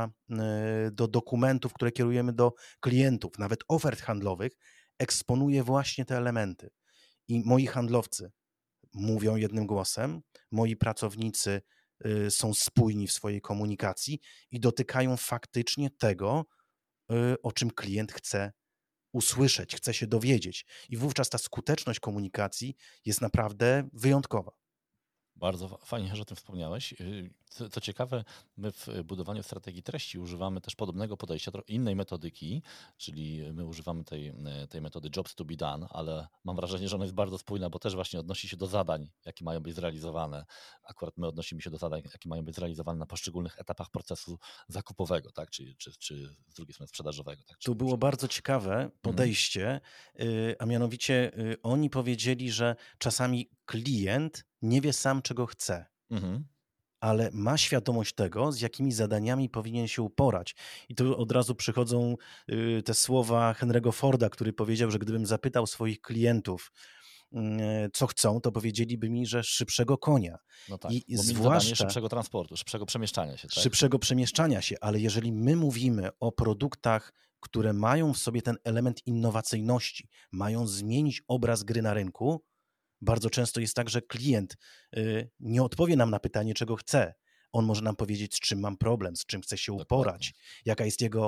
do dokumentów, które kierujemy do klientów, nawet ofert handlowych, eksponuję właśnie te elementy. I moi handlowcy mówią jednym głosem, moi pracownicy są spójni w swojej komunikacji i dotykają faktycznie tego, o czym klient chce usłyszeć, chce się dowiedzieć. I wówczas ta skuteczność komunikacji jest naprawdę wyjątkowa. Bardzo fajnie, że o tym wspomniałeś. Co ciekawe, my w budowaniu strategii treści używamy też podobnego podejścia, innej metodyki, czyli my używamy tej metody jobs to be done, ale mam wrażenie, że ona jest bardzo spójna, bo też właśnie odnosi się do zadań, jakie mają być zrealizowane. Akurat my odnosimy się do zadań, jakie mają być zrealizowane na poszczególnych etapach procesu zakupowego, tak? Czy z drugiej strony sprzedażowego. Tak? Tu było bardzo ciekawe podejście, a mianowicie oni powiedzieli, że czasami klient nie wie sam, czego chce. Ale ma świadomość tego, z jakimi zadaniami powinien się uporać. I tu od razu przychodzą te słowa Henry'ego Forda, który powiedział, że gdybym zapytał swoich klientów, co chcą, to powiedzieliby mi, że szybszego konia. No tak, I bo zwłaszcza szybszego transportu, szybszego przemieszczania się. Tak? Szybszego przemieszczania się, ale jeżeli my mówimy o produktach, które mają w sobie ten element innowacyjności, mają zmienić obraz gry na rynku, bardzo często jest tak, że klient nie odpowie nam na pytanie, czego chce. On może nam powiedzieć, z czym mam problem, z czym chce się uporać, jaka jest jego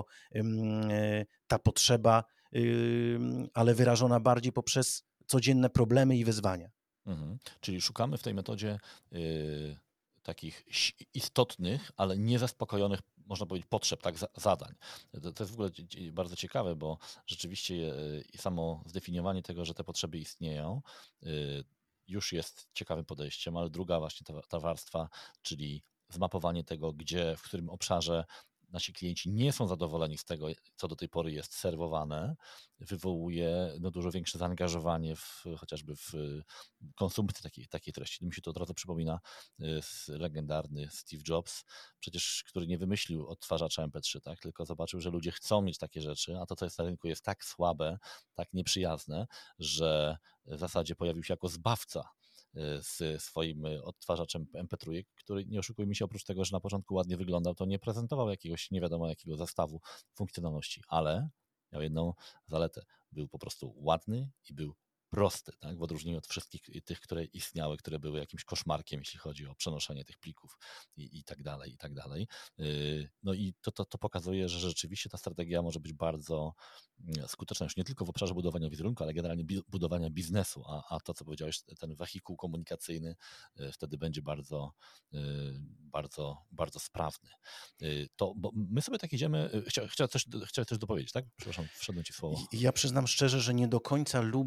ta potrzeba, ale wyrażona bardziej poprzez codzienne problemy i wyzwania. Czyli szukamy w tej metodzie takich istotnych, ale niezaspokojonych, można powiedzieć, potrzeb, tak, zadań. To jest w ogóle bardzo ciekawe, bo rzeczywiście samo zdefiniowanie tego, że te potrzeby istnieją, już jest ciekawym podejściem, ale druga właśnie ta warstwa, czyli zmapowanie tego, w którym obszarze nasi klienci nie są zadowoleni z tego, co do tej pory jest serwowane, wywołuje dużo większe zaangażowanie chociażby w konsumpcję takiej treści. Mi się to od razu przypomina legendarny Steve Jobs, przecież który nie wymyślił odtwarzacza MP3, tak, tylko zobaczył, że ludzie chcą mieć takie rzeczy, a to, co jest na rynku, jest tak słabe, tak nieprzyjazne, że w zasadzie pojawił się jako zbawca z swoim odtwarzaczem MP3, który, nie oszukujmy się, oprócz tego, że na początku ładnie wyglądał, to nie prezentował jakiegoś nie wiadomo jakiego zestawu funkcjonalności, ale miał jedną zaletę. Był po prostu ładny i był prosty, tak? W odróżnieniu od wszystkich tych, które istniały, które były jakimś koszmarkiem, jeśli chodzi o przenoszenie tych plików i tak dalej, i tak dalej. No i to pokazuje, że rzeczywiście ta strategia może być bardzo skuteczna już nie tylko w obszarze budowania wizerunku, ale generalnie budowania biznesu, a to, co powiedziałeś, ten wehikuł komunikacyjny wtedy będzie bardzo, bardzo, bardzo sprawny. Bo my sobie tak idziemy, chciałem coś dopowiedzieć, tak? Przepraszam, wszedłem ci w słowo. Ja przyznam szczerze, że nie do końca lubię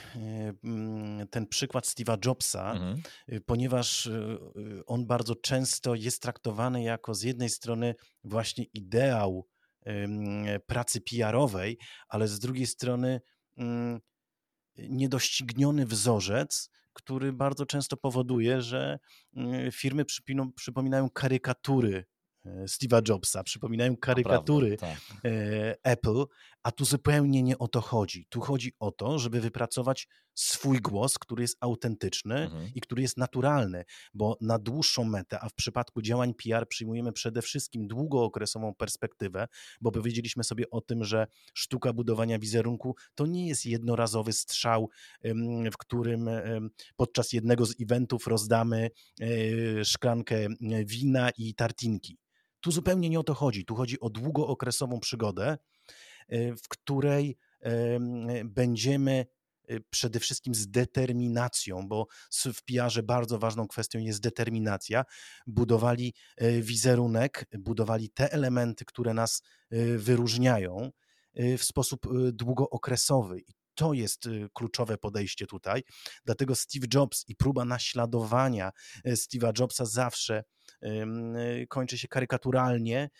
ten przykład Steve'a Jobsa, Mhm. ponieważ on bardzo często jest traktowany jako z jednej strony właśnie ideał pracy PR-owej, ale z drugiej strony mm, niedościgniony wzorzec, który bardzo często powoduje, że firmy przypominają karykatury Steve'a Jobsa, przypominają To prawda, karykatury tak. Apple, a tu zupełnie nie o to chodzi. Tu chodzi o to, żeby wypracować swój głos, który jest autentyczny Mhm. i który jest naturalny, bo na dłuższą metę, a w przypadku działań PR przyjmujemy przede wszystkim długookresową perspektywę, bo powiedzieliśmy sobie o tym, że sztuka budowania wizerunku to nie jest jednorazowy strzał, w którym podczas jednego z eventów rozdamy szklankę wina i tartinki. Tu zupełnie nie o to chodzi. Tu chodzi o długookresową przygodę, w której będziemy przede wszystkim z determinacją, bo w PR-ze bardzo ważną kwestią jest determinacja, budowali wizerunek, budowali te elementy, które nas wyróżniają w sposób długookresowy. I to jest kluczowe podejście tutaj. Dlatego Steve Jobs i próba naśladowania Steve'a Jobsa zawsze kończy się karykaturalnie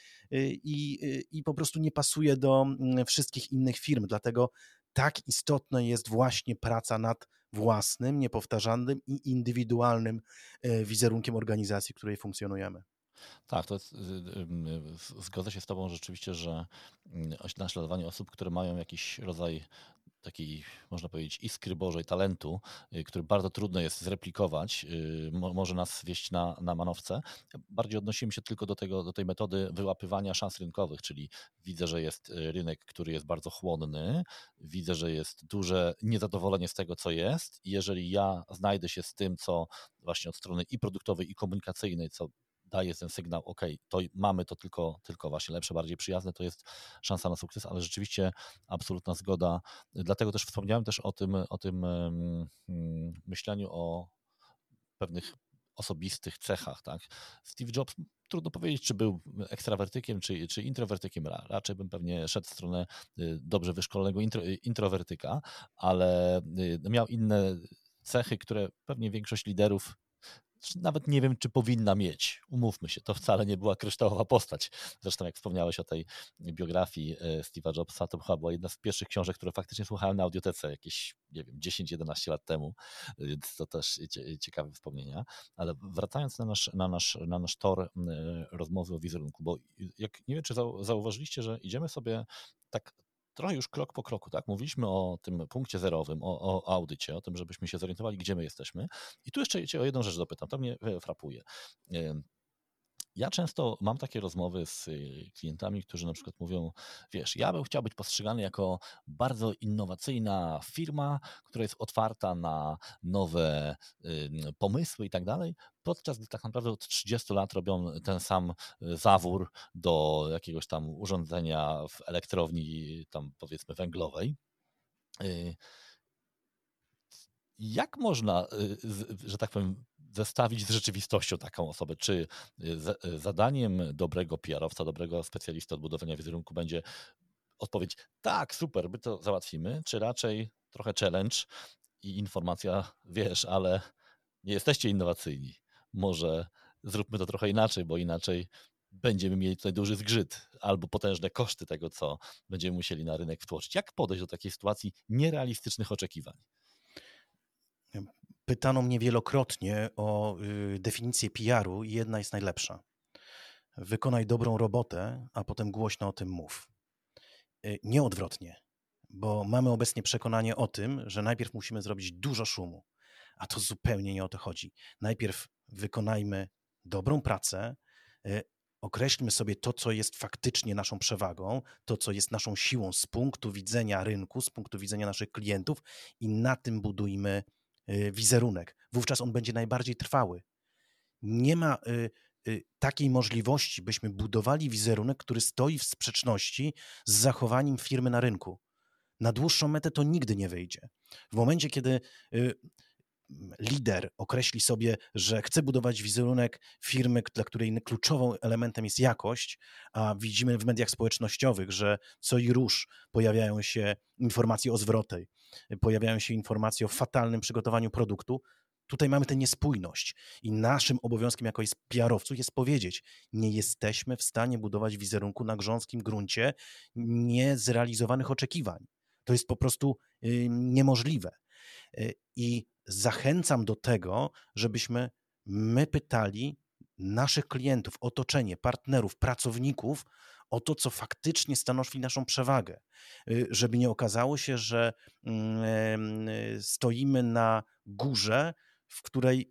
i po prostu nie pasuje do wszystkich innych firm. Dlatego tak istotna jest właśnie praca nad własnym, niepowtarzalnym i indywidualnym wizerunkiem organizacji, w której funkcjonujemy. Tak, to jest, zgodzę się z Tobą rzeczywiście, że naśladowanie osób, które mają jakiś rodzaj takiej, można powiedzieć, iskry Bożej, talentu, który bardzo trudno jest zreplikować, może nas wieść na manowce. Bardziej odnosiłem się tylko do tej metody wyłapywania szans rynkowych, czyli widzę, że jest rynek, który jest bardzo chłonny, widzę, że jest duże niezadowolenie z tego, co jest i jeżeli ja znajdę się z tym, co właśnie od strony i produktowej, i komunikacyjnej, co daje ten sygnał, ok, to mamy to tylko właśnie lepsze, bardziej przyjazne, to jest szansa na sukces, ale rzeczywiście absolutna zgoda. Dlatego też wspomniałem też o tym myśleniu o pewnych osobistych cechach. Tak? Steve Jobs, trudno powiedzieć, czy był ekstrawertykiem, czy introwertykiem. Raczej bym pewnie szedł w stronę dobrze wyszkolonego introwertyka, ale miał inne cechy, które pewnie większość liderów nawet nie wiem, czy powinna mieć. Umówmy się, to wcale nie była kryształowa postać. Zresztą jak wspomniałeś o tej biografii Steve'a Jobsa, to chyba była jedna z pierwszych książek, które faktycznie słuchałem na audiotece jakieś, nie wiem, 10-11 lat temu, więc to też ciekawe wspomnienia. Ale wracając na nasz tor rozmowy o wizerunku, bo jak nie wiem, czy zauważyliście, że idziemy sobie tak trochę już krok po kroku, tak? Mówiliśmy o tym punkcie zerowym, o audycie, o tym, żebyśmy się zorientowali, gdzie my jesteśmy. I tu jeszcze cię o jedną rzecz dopytam, to mnie frapuje. Ja często mam takie rozmowy z klientami, którzy na przykład mówią, wiesz, ja bym chciał być postrzegany jako bardzo innowacyjna firma, która jest otwarta na nowe pomysły i tak dalej, podczas gdy tak naprawdę od 30 lat robią ten sam zawór do jakiegoś tam urządzenia w elektrowni tam powiedzmy węglowej. Jak można, że tak powiem, zestawić z rzeczywistością taką osobę? Czy zadaniem dobrego PR-owca, dobrego specjalisty od budowania wizerunku będzie odpowiedź, tak, super, my to załatwimy, czy raczej trochę challenge i informacja, wiesz, ale nie jesteście innowacyjni. Może zróbmy to trochę inaczej, bo inaczej będziemy mieli tutaj duży zgrzyt albo potężne koszty tego, co będziemy musieli na rynek wtłoczyć. Jak podejść do takiej sytuacji nierealistycznych oczekiwań? Pytano mnie wielokrotnie o definicję PR-u i jedna jest najlepsza. Wykonaj dobrą robotę, a potem głośno o tym mów. Nie odwrotnie, bo mamy obecnie przekonanie o tym, że najpierw musimy zrobić dużo szumu, a to zupełnie nie o to chodzi. Najpierw wykonajmy dobrą pracę, określmy sobie to, co jest faktycznie naszą przewagą, to, co jest naszą siłą z punktu widzenia rynku, z punktu widzenia naszych klientów i na tym budujmy wizerunek. Wówczas on będzie najbardziej trwały. Nie ma takiej możliwości, byśmy budowali wizerunek, który stoi w sprzeczności z zachowaniem firmy na rynku. Na dłuższą metę to nigdy nie wyjdzie. W momencie, kiedy lider określi sobie, że chce budować wizerunek firmy, dla której kluczowym elementem jest jakość, a widzimy w mediach społecznościowych, że co i rusz pojawiają się informacje o zwrocie, pojawiają się informacje o fatalnym przygotowaniu produktu, tutaj mamy tę niespójność i naszym obowiązkiem jako PR-owców jest powiedzieć, nie jesteśmy w stanie budować wizerunku na grząskim gruncie niezrealizowanych oczekiwań. To jest po prostu niemożliwe. I zachęcam do tego, żebyśmy my pytali naszych klientów, otoczenie, partnerów, pracowników o to, co faktycznie stanowi naszą przewagę. Żeby nie okazało się, że stoimy na górze, w której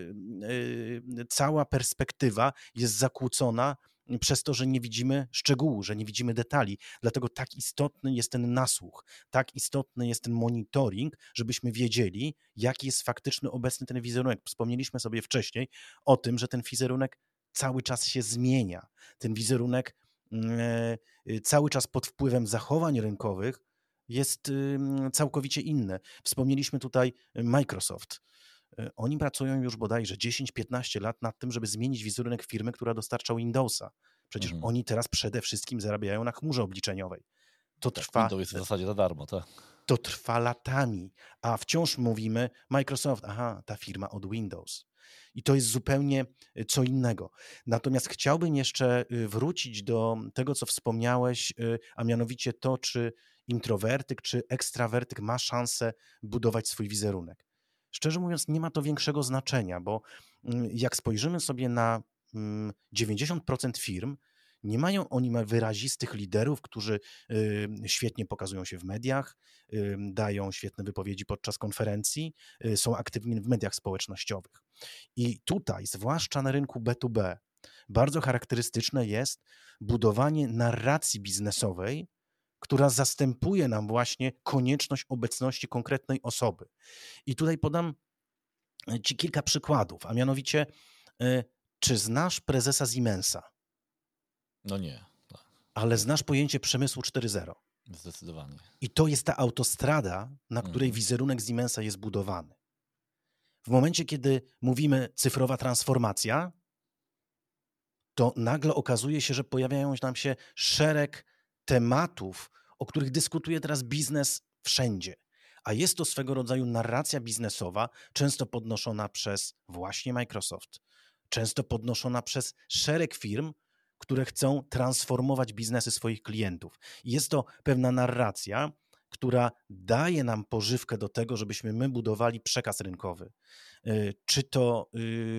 cała perspektywa jest zakłócona przez to, że nie widzimy szczegółu, że nie widzimy detali. Dlatego tak istotny jest ten nasłuch, tak istotny jest ten monitoring, żebyśmy wiedzieli, jaki jest faktyczny obecny ten wizerunek. Wspomnieliśmy sobie wcześniej o tym, że ten wizerunek cały czas się zmienia. Ten wizerunek cały czas pod wpływem zachowań rynkowych jest całkowicie inny. Wspomnieliśmy tutaj Microsoft. Oni pracują już bodajże 10-15 lat nad tym, żeby zmienić wizerunek firmy, która dostarcza Windowsa. Przecież oni teraz przede wszystkim zarabiają na chmurze obliczeniowej. To trwa. Windows jest w zasadzie za darmo, tak? To trwa latami, a wciąż mówimy Microsoft, ta firma od Windows. I to jest zupełnie co innego. Natomiast chciałbym jeszcze wrócić do tego, co wspomniałeś, a mianowicie to, czy introwertyk, czy ekstrawertyk ma szansę budować swój wizerunek. Szczerze mówiąc, nie ma to większego znaczenia, bo jak spojrzymy sobie na 90% firm, nie mają oni wyrazistych liderów, którzy świetnie pokazują się w mediach, dają świetne wypowiedzi podczas konferencji, są aktywni w mediach społecznościowych. I tutaj, zwłaszcza na rynku B2B, bardzo charakterystyczne jest budowanie narracji biznesowej, która zastępuje nam właśnie konieczność obecności konkretnej osoby. I tutaj podam Ci kilka przykładów, a mianowicie, czy znasz prezesa Siemensa? No nie. Tak. Ale znasz pojęcie przemysłu 4.0. Zdecydowanie. I to jest ta autostrada, na której wizerunek Siemensa jest budowany. W momencie, kiedy mówimy cyfrowa transformacja, to nagle okazuje się, że pojawiają nam się szereg tematów, o których dyskutuje teraz biznes wszędzie. A jest to swego rodzaju narracja biznesowa, często podnoszona przez właśnie Microsoft, często podnoszona przez szereg firm, które chcą transformować biznesy swoich klientów. I jest to pewna narracja, która daje nam pożywkę do tego, żebyśmy my budowali przekaz rynkowy. Czy to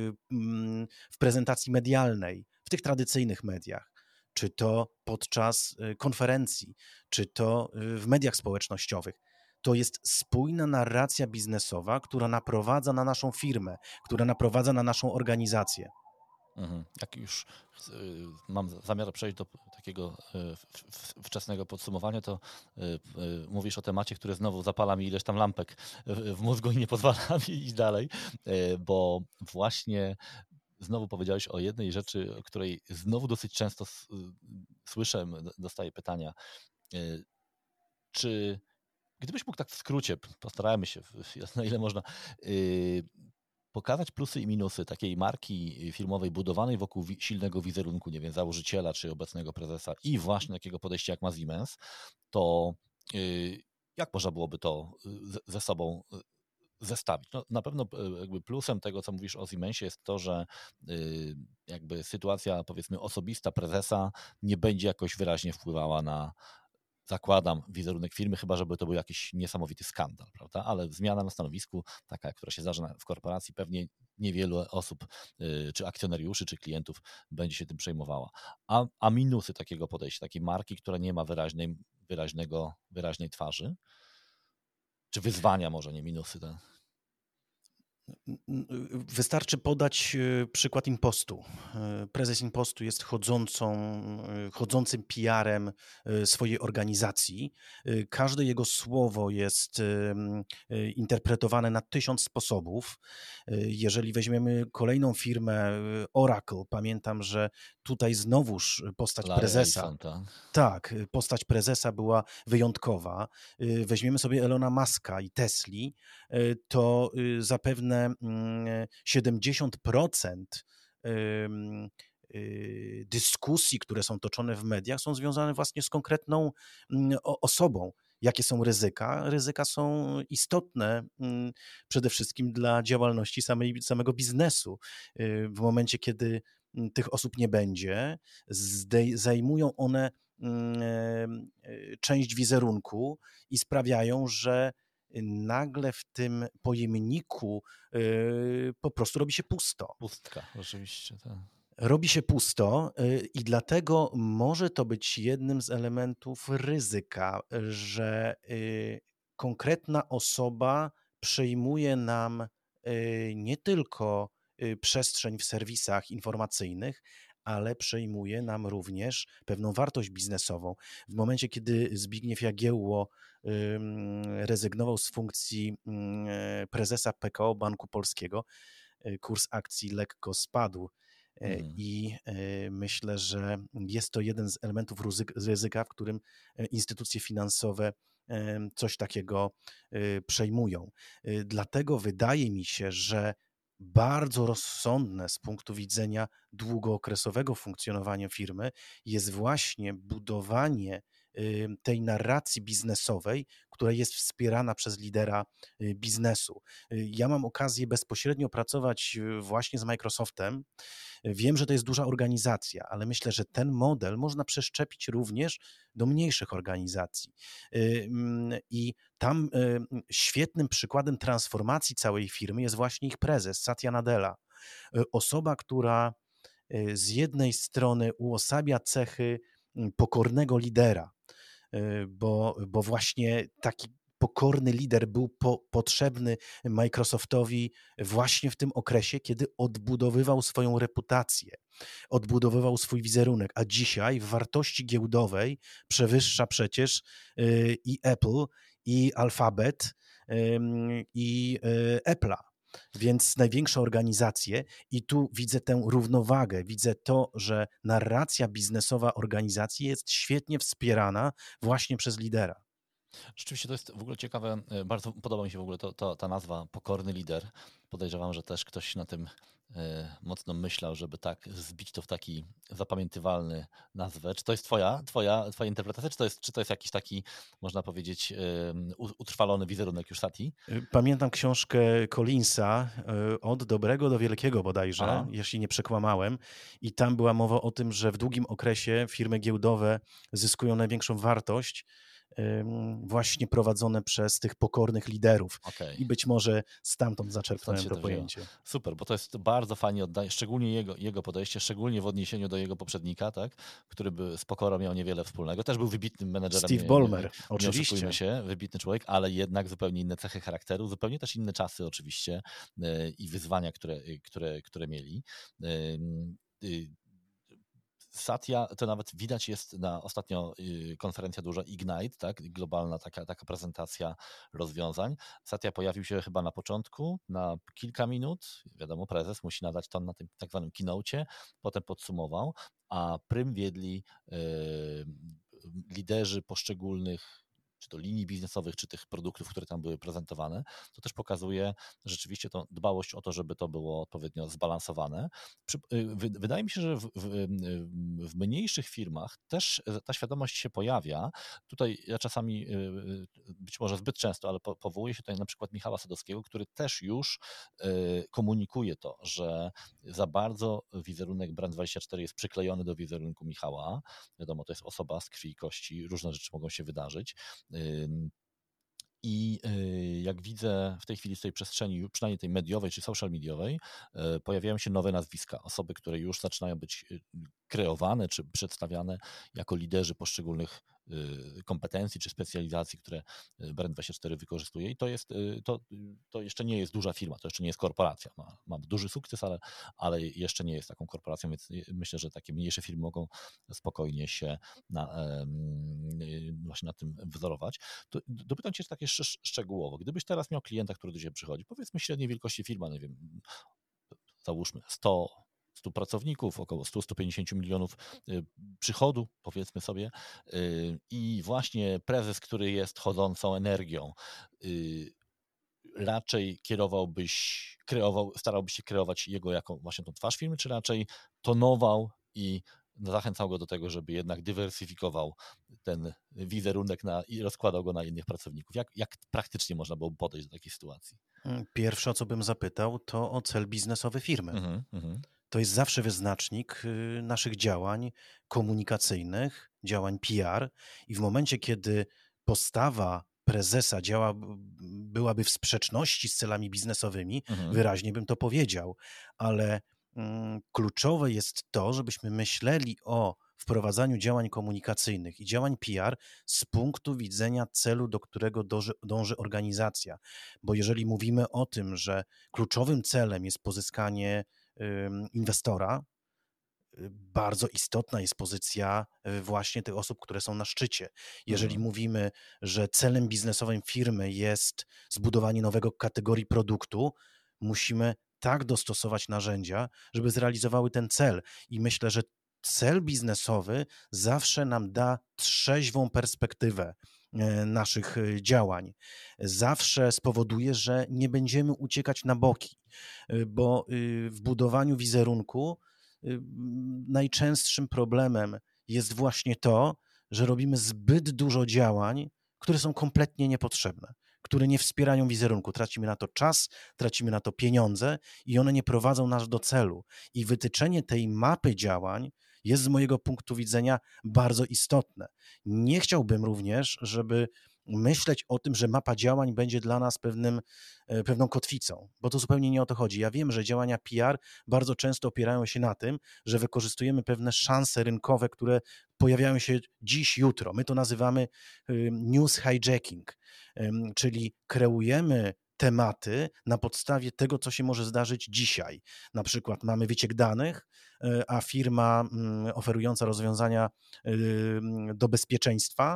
w prezentacji medialnej, w tych tradycyjnych mediach, czy to podczas konferencji, czy to w mediach społecznościowych. To jest spójna narracja biznesowa, która naprowadza na naszą firmę, która naprowadza na naszą organizację. Jak już mam zamiar przejść do takiego wczesnego podsumowania, to mówisz o temacie, który znowu zapala mi ileś tam lampek w mózgu i nie pozwala mi iść dalej, bo właśnie znowu powiedziałeś o jednej rzeczy, o której znowu dosyć często słyszę, dostaję pytania. Czy gdybyś mógł tak w skrócie, postarajmy się, na ile można, pokazać plusy i minusy takiej marki firmowej budowanej wokół silnego wizerunku, nie wiem, założyciela czy obecnego prezesa i właśnie takiego podejścia jak ma Siemens, to jak można byłoby to ze sobą zestawić? No, na pewno jakby plusem tego, co mówisz o Siemensie, jest to, że jakby sytuacja, powiedzmy, osobista prezesa nie będzie jakoś wyraźnie wpływała na, zakładam, wizerunek firmy, chyba żeby to był jakiś niesamowity skandal, prawda? Ale zmiana na stanowisku, taka, która się zdarza w korporacji, pewnie niewielu osób, czy akcjonariuszy, czy klientów będzie się tym przejmowała. A minusy takiego podejścia, takiej marki, która nie ma wyraźnej twarzy, czy wyzwania może, nie minusy? Wystarczy podać przykład Impostu. Prezes Impostu jest chodzącym PR-em swojej organizacji. Każde jego słowo jest interpretowane na 1000 sposobów. Jeżeli weźmiemy kolejną firmę Oracle, pamiętam, że tutaj znowuż postać Larry prezesa. Ellison, tak? Tak, postać prezesa była wyjątkowa. Weźmiemy sobie Elona Muska i Tesli, to zapewne 70% dyskusji, które są toczone w mediach, są związane właśnie z konkretną osobą. Jakie są ryzyka? Ryzyka są istotne przede wszystkim dla działalności samego biznesu. W momencie, kiedy tych osób nie będzie, zajmują one część wizerunku i sprawiają, że nagle w tym pojemniku po prostu robi się pusto. Pustka, rzeczywiście, tak. Robi się pusto i dlatego może to być jednym z elementów ryzyka, że konkretna osoba przejmuje nam nie tylko przestrzeń w serwisach informacyjnych, ale przejmuje nam również pewną wartość biznesową. W momencie, kiedy Zbigniew Jagiełło rezygnował z funkcji prezesa PKO Banku Polskiego, kurs akcji lekko spadł. I myślę, że jest to jeden z elementów ryzyka, w którym instytucje finansowe coś takiego przejmują. Dlatego wydaje mi się, że bardzo rozsądne z punktu widzenia długookresowego funkcjonowania firmy jest właśnie budowanie tej narracji biznesowej, która jest wspierana przez lidera biznesu. Ja mam okazję bezpośrednio pracować właśnie z Microsoftem. Wiem, że to jest duża organizacja, ale myślę, że ten model można przeszczepić również do mniejszych organizacji. I tam świetnym przykładem transformacji całej firmy jest właśnie ich prezes, Satya Nadella. Osoba, która z jednej strony uosabia cechy pokornego lidera, bo właśnie taki pokorny lider był potrzebny Microsoftowi właśnie w tym okresie, kiedy odbudowywał swoją reputację, odbudowywał swój wizerunek, a dzisiaj w wartości giełdowej przewyższa przecież i Apple, i Alphabet, i Apple'a. Więc największe organizacje i tu widzę tę równowagę, widzę to, że narracja biznesowa organizacji jest świetnie wspierana właśnie przez lidera. Rzeczywiście to jest w ogóle ciekawe, bardzo podoba mi się w ogóle ta nazwa pokorny lider. Podejrzewam, że też ktoś na tym mocno myślał, żeby tak zbić to w taki zapamiętywalny nazwę. Czy to jest twoja interpretacja, czy to jest jakiś taki, można powiedzieć, utrwalony wizerunek już Satii? Pamiętam książkę Collinsa Od dobrego do wielkiego bodajże, jeśli nie przekłamałem, i tam była mowa o tym, że w długim okresie firmy giełdowe zyskują największą wartość właśnie prowadzone przez tych pokornych liderów. Okay. I być może stamtąd zaczerpnąłem to pojęcie. Super, bo to jest bardzo fajnie oddaje, szczególnie jego podejście, szczególnie w odniesieniu do jego poprzednika, tak, który by z pokorą miał niewiele wspólnego. Też był wybitnym menedżerem. Steve Ballmer, oczywiście. Nie oszukujmy się, wybitny człowiek, ale jednak zupełnie inne cechy charakteru, zupełnie też inne czasy oczywiście i wyzwania, które mieli. Satya, to nawet widać jest na ostatnio konferencja duża Ignite, tak? Globalna taka prezentacja rozwiązań. Satya pojawił się chyba na początku, na kilka minut. Wiadomo, prezes musi nadać ton na tym tak zwanym keynote'cie, potem podsumował, a prym wiedli liderzy poszczególnych czy to linii biznesowych, czy tych produktów, które tam były prezentowane, to też pokazuje rzeczywiście tą dbałość o to, żeby to było odpowiednio zbalansowane. Wydaje mi się, że w mniejszych firmach też ta świadomość się pojawia. Tutaj ja czasami, być może zbyt często, ale powołuję się tutaj na przykład Michała Sadowskiego, który też już komunikuje to, że za bardzo wizerunek Brand24 jest przyklejony do wizerunku Michała. Wiadomo, to jest osoba z krwi i kości, różne rzeczy mogą się wydarzyć. I jak widzę w tej chwili z tej przestrzeni, przynajmniej tej mediowej czy social mediowej, pojawiają się nowe nazwiska, osoby, które już zaczynają być kreowane czy przedstawiane jako liderzy poszczególnych kompetencji czy specjalizacji, które Brand24 wykorzystuje i to jeszcze nie jest duża firma, to jeszcze nie jest korporacja. Ma duży sukces, ale jeszcze nie jest taką korporacją, więc myślę, że takie mniejsze firmy mogą spokojnie się właśnie na tym wzorować. Dopytam Cię takie szczegółowo. Gdybyś teraz miał klienta, który do Ciebie przychodzi, powiedzmy średniej wielkości firma, nie wiem, załóżmy 100 pracowników, około 100-150 milionów przychodu, powiedzmy sobie, i właśnie prezes, który jest chodzącą energią, raczej starałbyś się kreować jego jako właśnie tą twarz firmy, czy raczej tonował i zachęcał go do tego, żeby jednak dywersyfikował ten wizerunek i rozkładał go na innych pracowników? Jak praktycznie można było podejść do takiej sytuacji? Pierwsze, o co bym zapytał, to o cel biznesowy firmy. To jest zawsze wyznacznik naszych działań komunikacyjnych, działań PR i w momencie, kiedy postawa prezesa byłaby w sprzeczności z celami biznesowymi, wyraźnie bym to powiedział, ale kluczowe jest to, żebyśmy myśleli o wprowadzaniu działań komunikacyjnych i działań PR z punktu widzenia celu, do którego dąży organizacja. Bo jeżeli mówimy o tym, że kluczowym celem jest pozyskanie inwestora, bardzo istotna jest pozycja właśnie tych osób, które są na szczycie. Jeżeli mówimy, że celem biznesowym firmy jest zbudowanie nowego kategorii produktu, musimy tak dostosować narzędzia, żeby zrealizowały ten cel. I myślę, że cel biznesowy zawsze nam da trzeźwą perspektywę naszych działań. Zawsze spowoduje, że nie będziemy uciekać na boki, bo w budowaniu wizerunku najczęstszym problemem jest właśnie to, że robimy zbyt dużo działań, które są kompletnie niepotrzebne, które nie wspierają wizerunku. Tracimy na to czas, tracimy na to pieniądze i one nie prowadzą nas do celu. I wytyczenie tej mapy działań jest z mojego punktu widzenia bardzo istotne. Nie chciałbym również, żeby myśleć o tym, że mapa działań będzie dla nas pewną kotwicą, bo to zupełnie nie o to chodzi. Ja wiem, że działania PR bardzo często opierają się na tym, że wykorzystujemy pewne szanse rynkowe, które pojawiają się dziś, jutro. My to nazywamy news hijacking, czyli kreujemy tematy na podstawie tego, co się może zdarzyć dzisiaj. Na przykład mamy wyciek danych, a firma oferująca rozwiązania do bezpieczeństwa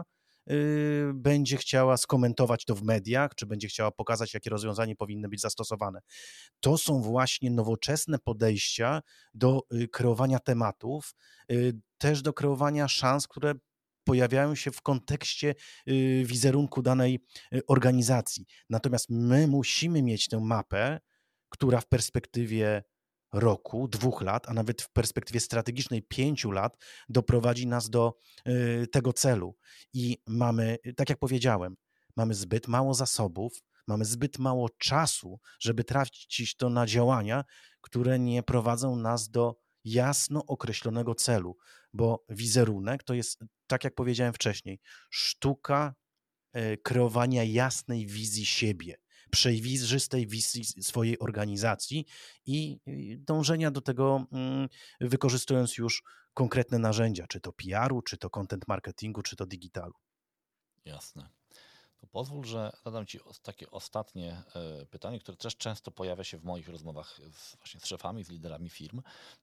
będzie chciała skomentować to w mediach, czy będzie chciała pokazać, jakie rozwiązanie powinny być zastosowane. To są właśnie nowoczesne podejścia do kreowania tematów, też do kreowania szans, które pojawiają się w kontekście wizerunku danej organizacji. Natomiast my musimy mieć tę mapę, która w perspektywie roku, 2 lat, a nawet w perspektywie strategicznej 5 lat doprowadzi nas do tego celu. I mamy, tak jak powiedziałem, mamy zbyt mało zasobów, mamy zbyt mało czasu, żeby tracić to na działania, które nie prowadzą nas do jasno określonego celu, bo wizerunek to jest, tak jak powiedziałem wcześniej, sztuka kreowania jasnej wizji siebie, przejrzystej wizji swojej organizacji i dążenia do tego, wykorzystując już konkretne narzędzia, czy to PR-u, czy to content marketingu, czy to digitalu. Jasne. To pozwól, że zadam Ci takie ostatnie pytanie, które też często pojawia się w moich rozmowach właśnie z szefami, z liderami firm.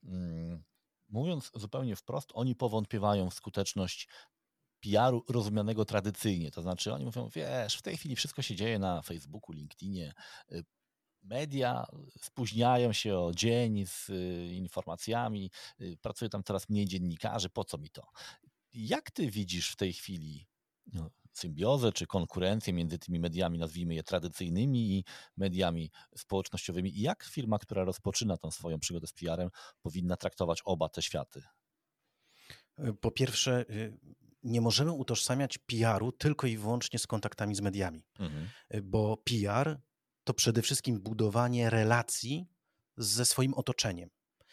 Mówiąc zupełnie wprost, oni powątpiewają w skuteczność PR-u rozumianego tradycyjnie. To znaczy oni mówią, wiesz, w tej chwili wszystko się dzieje na Facebooku, LinkedInie. Media spóźniają się o dzień z informacjami, pracuje tam coraz mniej dziennikarzy, po co mi to? Jak ty widzisz w tej chwili symbiozę czy konkurencję między tymi mediami, nazwijmy je tradycyjnymi, i mediami społecznościowymi? I jak firma, która rozpoczyna tą swoją przygodę z PR-em, powinna traktować oba te światy? Po pierwsze, nie możemy utożsamiać PR-u tylko i wyłącznie z kontaktami z mediami, bo PR to przede wszystkim budowanie relacji ze swoim otoczeniem.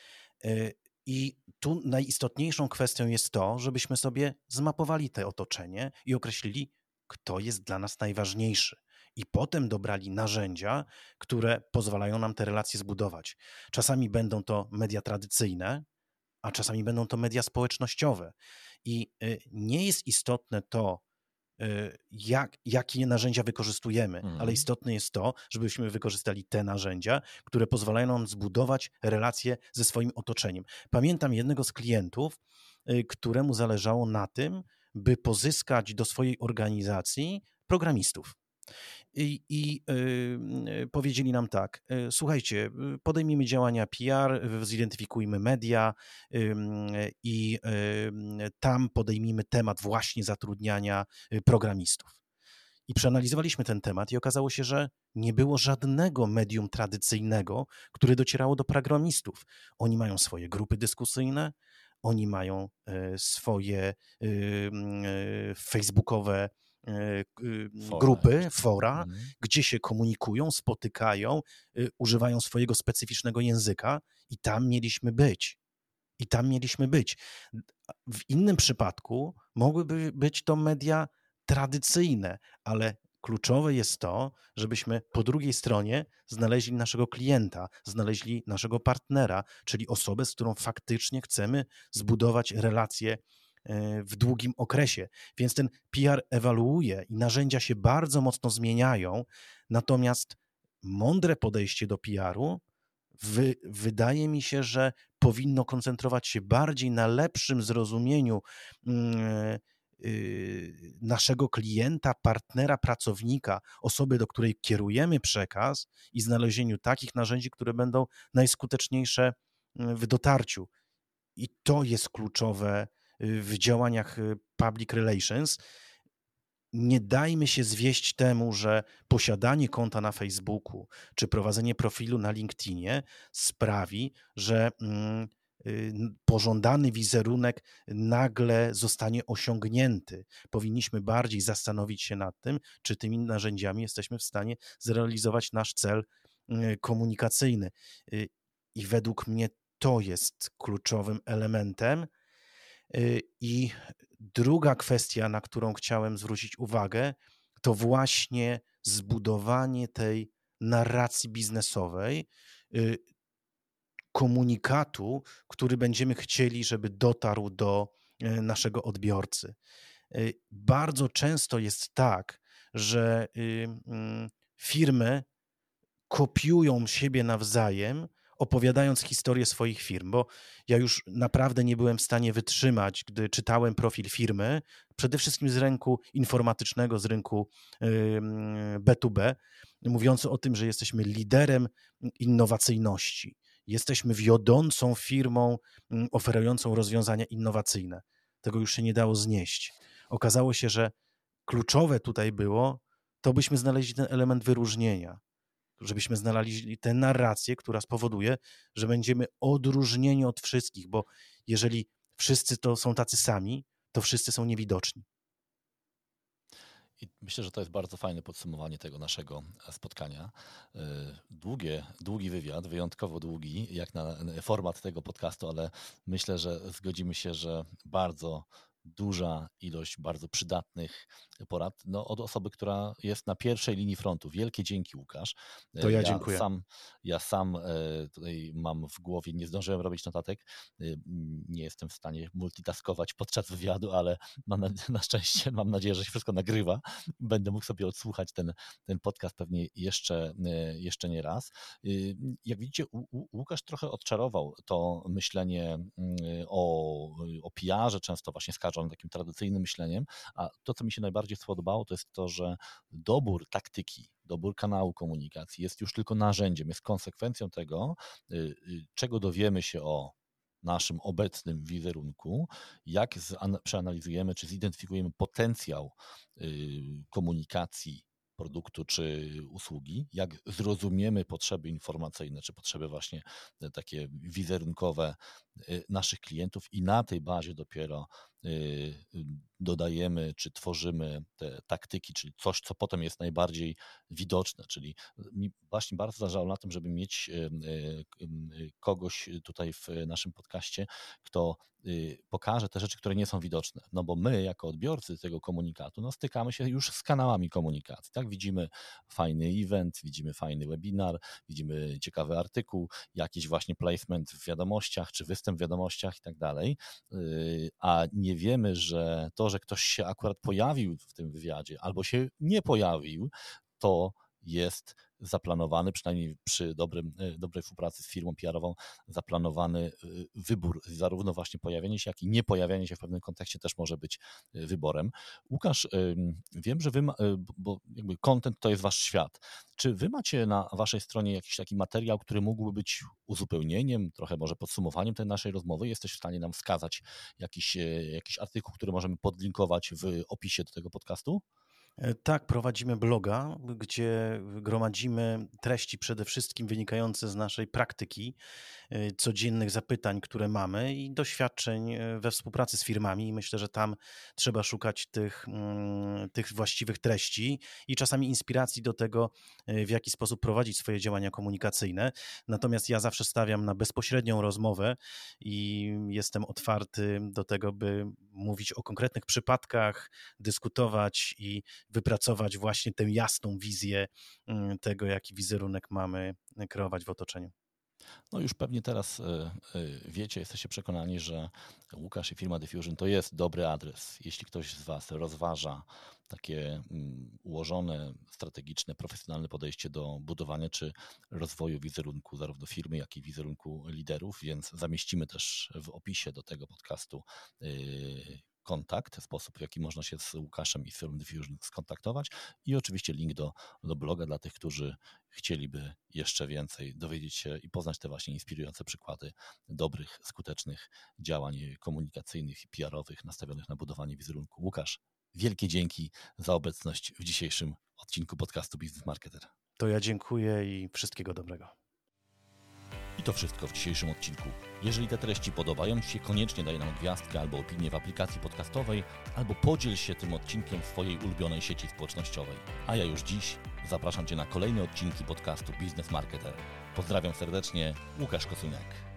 I tu najistotniejszą kwestią jest to, żebyśmy sobie zmapowali to otoczenie i określili, kto jest dla nas najważniejszy. I potem dobrali narzędzia, które pozwalają nam te relacje zbudować. Czasami będą to media tradycyjne, a czasami będą to media społecznościowe. I nie jest istotne to, jakie narzędzia wykorzystujemy, ale istotne jest to, żebyśmy wykorzystali te narzędzia, które pozwalają nam zbudować relacje ze swoim otoczeniem. Pamiętam jednego z klientów, któremu zależało na tym, by pozyskać do swojej organizacji programistów. I powiedzieli nam tak: słuchajcie, podejmijmy działania PR, zidentyfikujmy media i tam podejmijmy temat właśnie zatrudniania programistów. I przeanalizowaliśmy ten temat i okazało się, że nie było żadnego medium tradycyjnego, które docierało do programistów. Oni mają swoje grupy dyskusyjne, oni mają swoje facebookowe grupy, fora, gdzie się komunikują, spotykają, używają swojego specyficznego języka i tam mieliśmy być. W innym przypadku mogłyby być to media tradycyjne, ale kluczowe jest to, żebyśmy po drugiej stronie znaleźli naszego klienta, znaleźli naszego partnera, czyli osobę, z którą faktycznie chcemy zbudować relacje w długim okresie. Więc ten PR ewaluuje i narzędzia się bardzo mocno zmieniają, natomiast mądre podejście do PR-u wydaje mi się, że powinno koncentrować się bardziej na lepszym zrozumieniu naszego klienta, partnera, pracownika, osoby, do której kierujemy przekaz i znalezieniu takich narzędzi, które będą najskuteczniejsze w dotarciu. I to jest kluczowe w działaniach public relations. Nie dajmy się zwieść temu, że posiadanie konta na Facebooku czy prowadzenie profilu na LinkedInie sprawi, że pożądany wizerunek nagle zostanie osiągnięty. Powinniśmy bardziej zastanowić się nad tym, czy tymi narzędziami jesteśmy w stanie zrealizować nasz cel komunikacyjny. I według mnie to jest kluczowym elementem. I druga kwestia, na którą chciałem zwrócić uwagę, to właśnie zbudowanie tej narracji biznesowej, komunikatu, który będziemy chcieli, żeby dotarł do naszego odbiorcy. Bardzo często jest tak, że firmy kopiują siebie nawzajem, opowiadając historię swoich firm, bo ja już naprawdę nie byłem w stanie wytrzymać, gdy czytałem profil firmy, przede wszystkim z rynku informatycznego, z rynku B2B, mówiący o tym, że jesteśmy liderem innowacyjności, jesteśmy wiodącą firmą oferującą rozwiązania innowacyjne. Tego już się nie dało znieść. Okazało się, że kluczowe tutaj było, to byśmy znaleźli ten element wyróżnienia, żebyśmy znaleźli tę narrację, która spowoduje, że będziemy odróżnieni od wszystkich, bo jeżeli wszyscy to są tacy sami, to wszyscy są niewidoczni. I myślę, że to jest bardzo fajne podsumowanie tego naszego spotkania. Długi wywiad, wyjątkowo długi, jak na format tego podcastu, ale myślę, że zgodzimy się, że bardzo duża ilość bardzo przydatnych porad od osoby, która jest na pierwszej linii frontu. Wielkie dzięki, Łukasz. To ja dziękuję. Ja sam tutaj mam w głowie, nie zdążyłem robić notatek, nie jestem w stanie multitaskować podczas wywiadu, ale na szczęście mam nadzieję, że się wszystko nagrywa. Będę mógł sobie odsłuchać ten podcast pewnie jeszcze nie raz. Jak widzicie, Łukasz trochę odczarował to myślenie o PR-ze, często właśnie skażą takim tradycyjnym myśleniem, a to, co mi się najbardziej spodobało, to jest to, że dobór taktyki, dobór kanału komunikacji jest już tylko narzędziem, jest konsekwencją tego, czego dowiemy się o naszym obecnym wizerunku, jak przeanalizujemy, czy zidentyfikujemy potencjał komunikacji produktu czy usługi, jak zrozumiemy potrzeby informacyjne, czy potrzeby właśnie takie wizerunkowe naszych klientów i na tej bazie dopiero dodajemy, czy tworzymy te taktyki, czyli coś, co potem jest najbardziej widoczne, czyli mi właśnie bardzo zależało na tym, żeby mieć kogoś tutaj w naszym podcaście, kto pokaże te rzeczy, które nie są widoczne, no bo my jako odbiorcy tego komunikatu stykamy się już z kanałami komunikacji, tak? Widzimy fajny event, widzimy fajny webinar, widzimy ciekawy artykuł, jakiś właśnie placement w wiadomościach, czy występ jestem w wiadomościach i tak dalej, a nie wiemy, że to, że ktoś się akurat pojawił w tym wywiadzie albo się nie pojawił, to jest zaplanowany, przynajmniej przy dobrej współpracy z firmą PR-ową, zaplanowany wybór, zarówno właśnie pojawienie się, jak i nie pojawianie się w pewnym kontekście też może być wyborem. Łukasz, wiem, że wy, bo jakby content to jest wasz świat. Czy wy macie na waszej stronie jakiś taki materiał, który mógłby być uzupełnieniem, trochę może podsumowaniem tej naszej rozmowy? Jesteś w stanie nam wskazać jakiś artykuł, który możemy podlinkować w opisie do tego podcastu? Tak, prowadzimy bloga, gdzie gromadzimy treści przede wszystkim wynikające z naszej praktyki, codziennych zapytań, które mamy i doświadczeń we współpracy z firmami. I myślę, że tam trzeba szukać tych właściwych treści i czasami inspiracji do tego, w jaki sposób prowadzić swoje działania komunikacyjne. Natomiast ja zawsze stawiam na bezpośrednią rozmowę i jestem otwarty do tego, by mówić o konkretnych przypadkach, dyskutować i wypracować właśnie tę jasną wizję tego, jaki wizerunek mamy kreować w otoczeniu. No już pewnie teraz wiecie, jesteście przekonani, że Łukasz i firma Diffusion to jest dobry adres. Jeśli ktoś z was rozważa takie ułożone, strategiczne, profesjonalne podejście do budowania czy rozwoju wizerunku zarówno firmy, jak i wizerunku liderów, więc zamieścimy też w opisie do tego podcastu kontakt, sposób, w jaki można się z Łukaszem i z firmą Diffusion skontaktować i oczywiście link do bloga dla tych, którzy chcieliby jeszcze więcej dowiedzieć się i poznać te właśnie inspirujące przykłady dobrych, skutecznych działań komunikacyjnych i PR-owych nastawionych na budowanie wizerunku. Łukasz, wielkie dzięki za obecność w dzisiejszym odcinku podcastu Business Marketer. To ja dziękuję i wszystkiego dobrego. I to wszystko w dzisiejszym odcinku. Jeżeli te treści podobają Ci się, koniecznie daj nam gwiazdkę albo opinię w aplikacji podcastowej, albo podziel się tym odcinkiem w swojej ulubionej sieci społecznościowej. A ja już dziś zapraszam Cię na kolejne odcinki podcastu Business Marketer. Pozdrawiam serdecznie, Łukasz Kosuniak.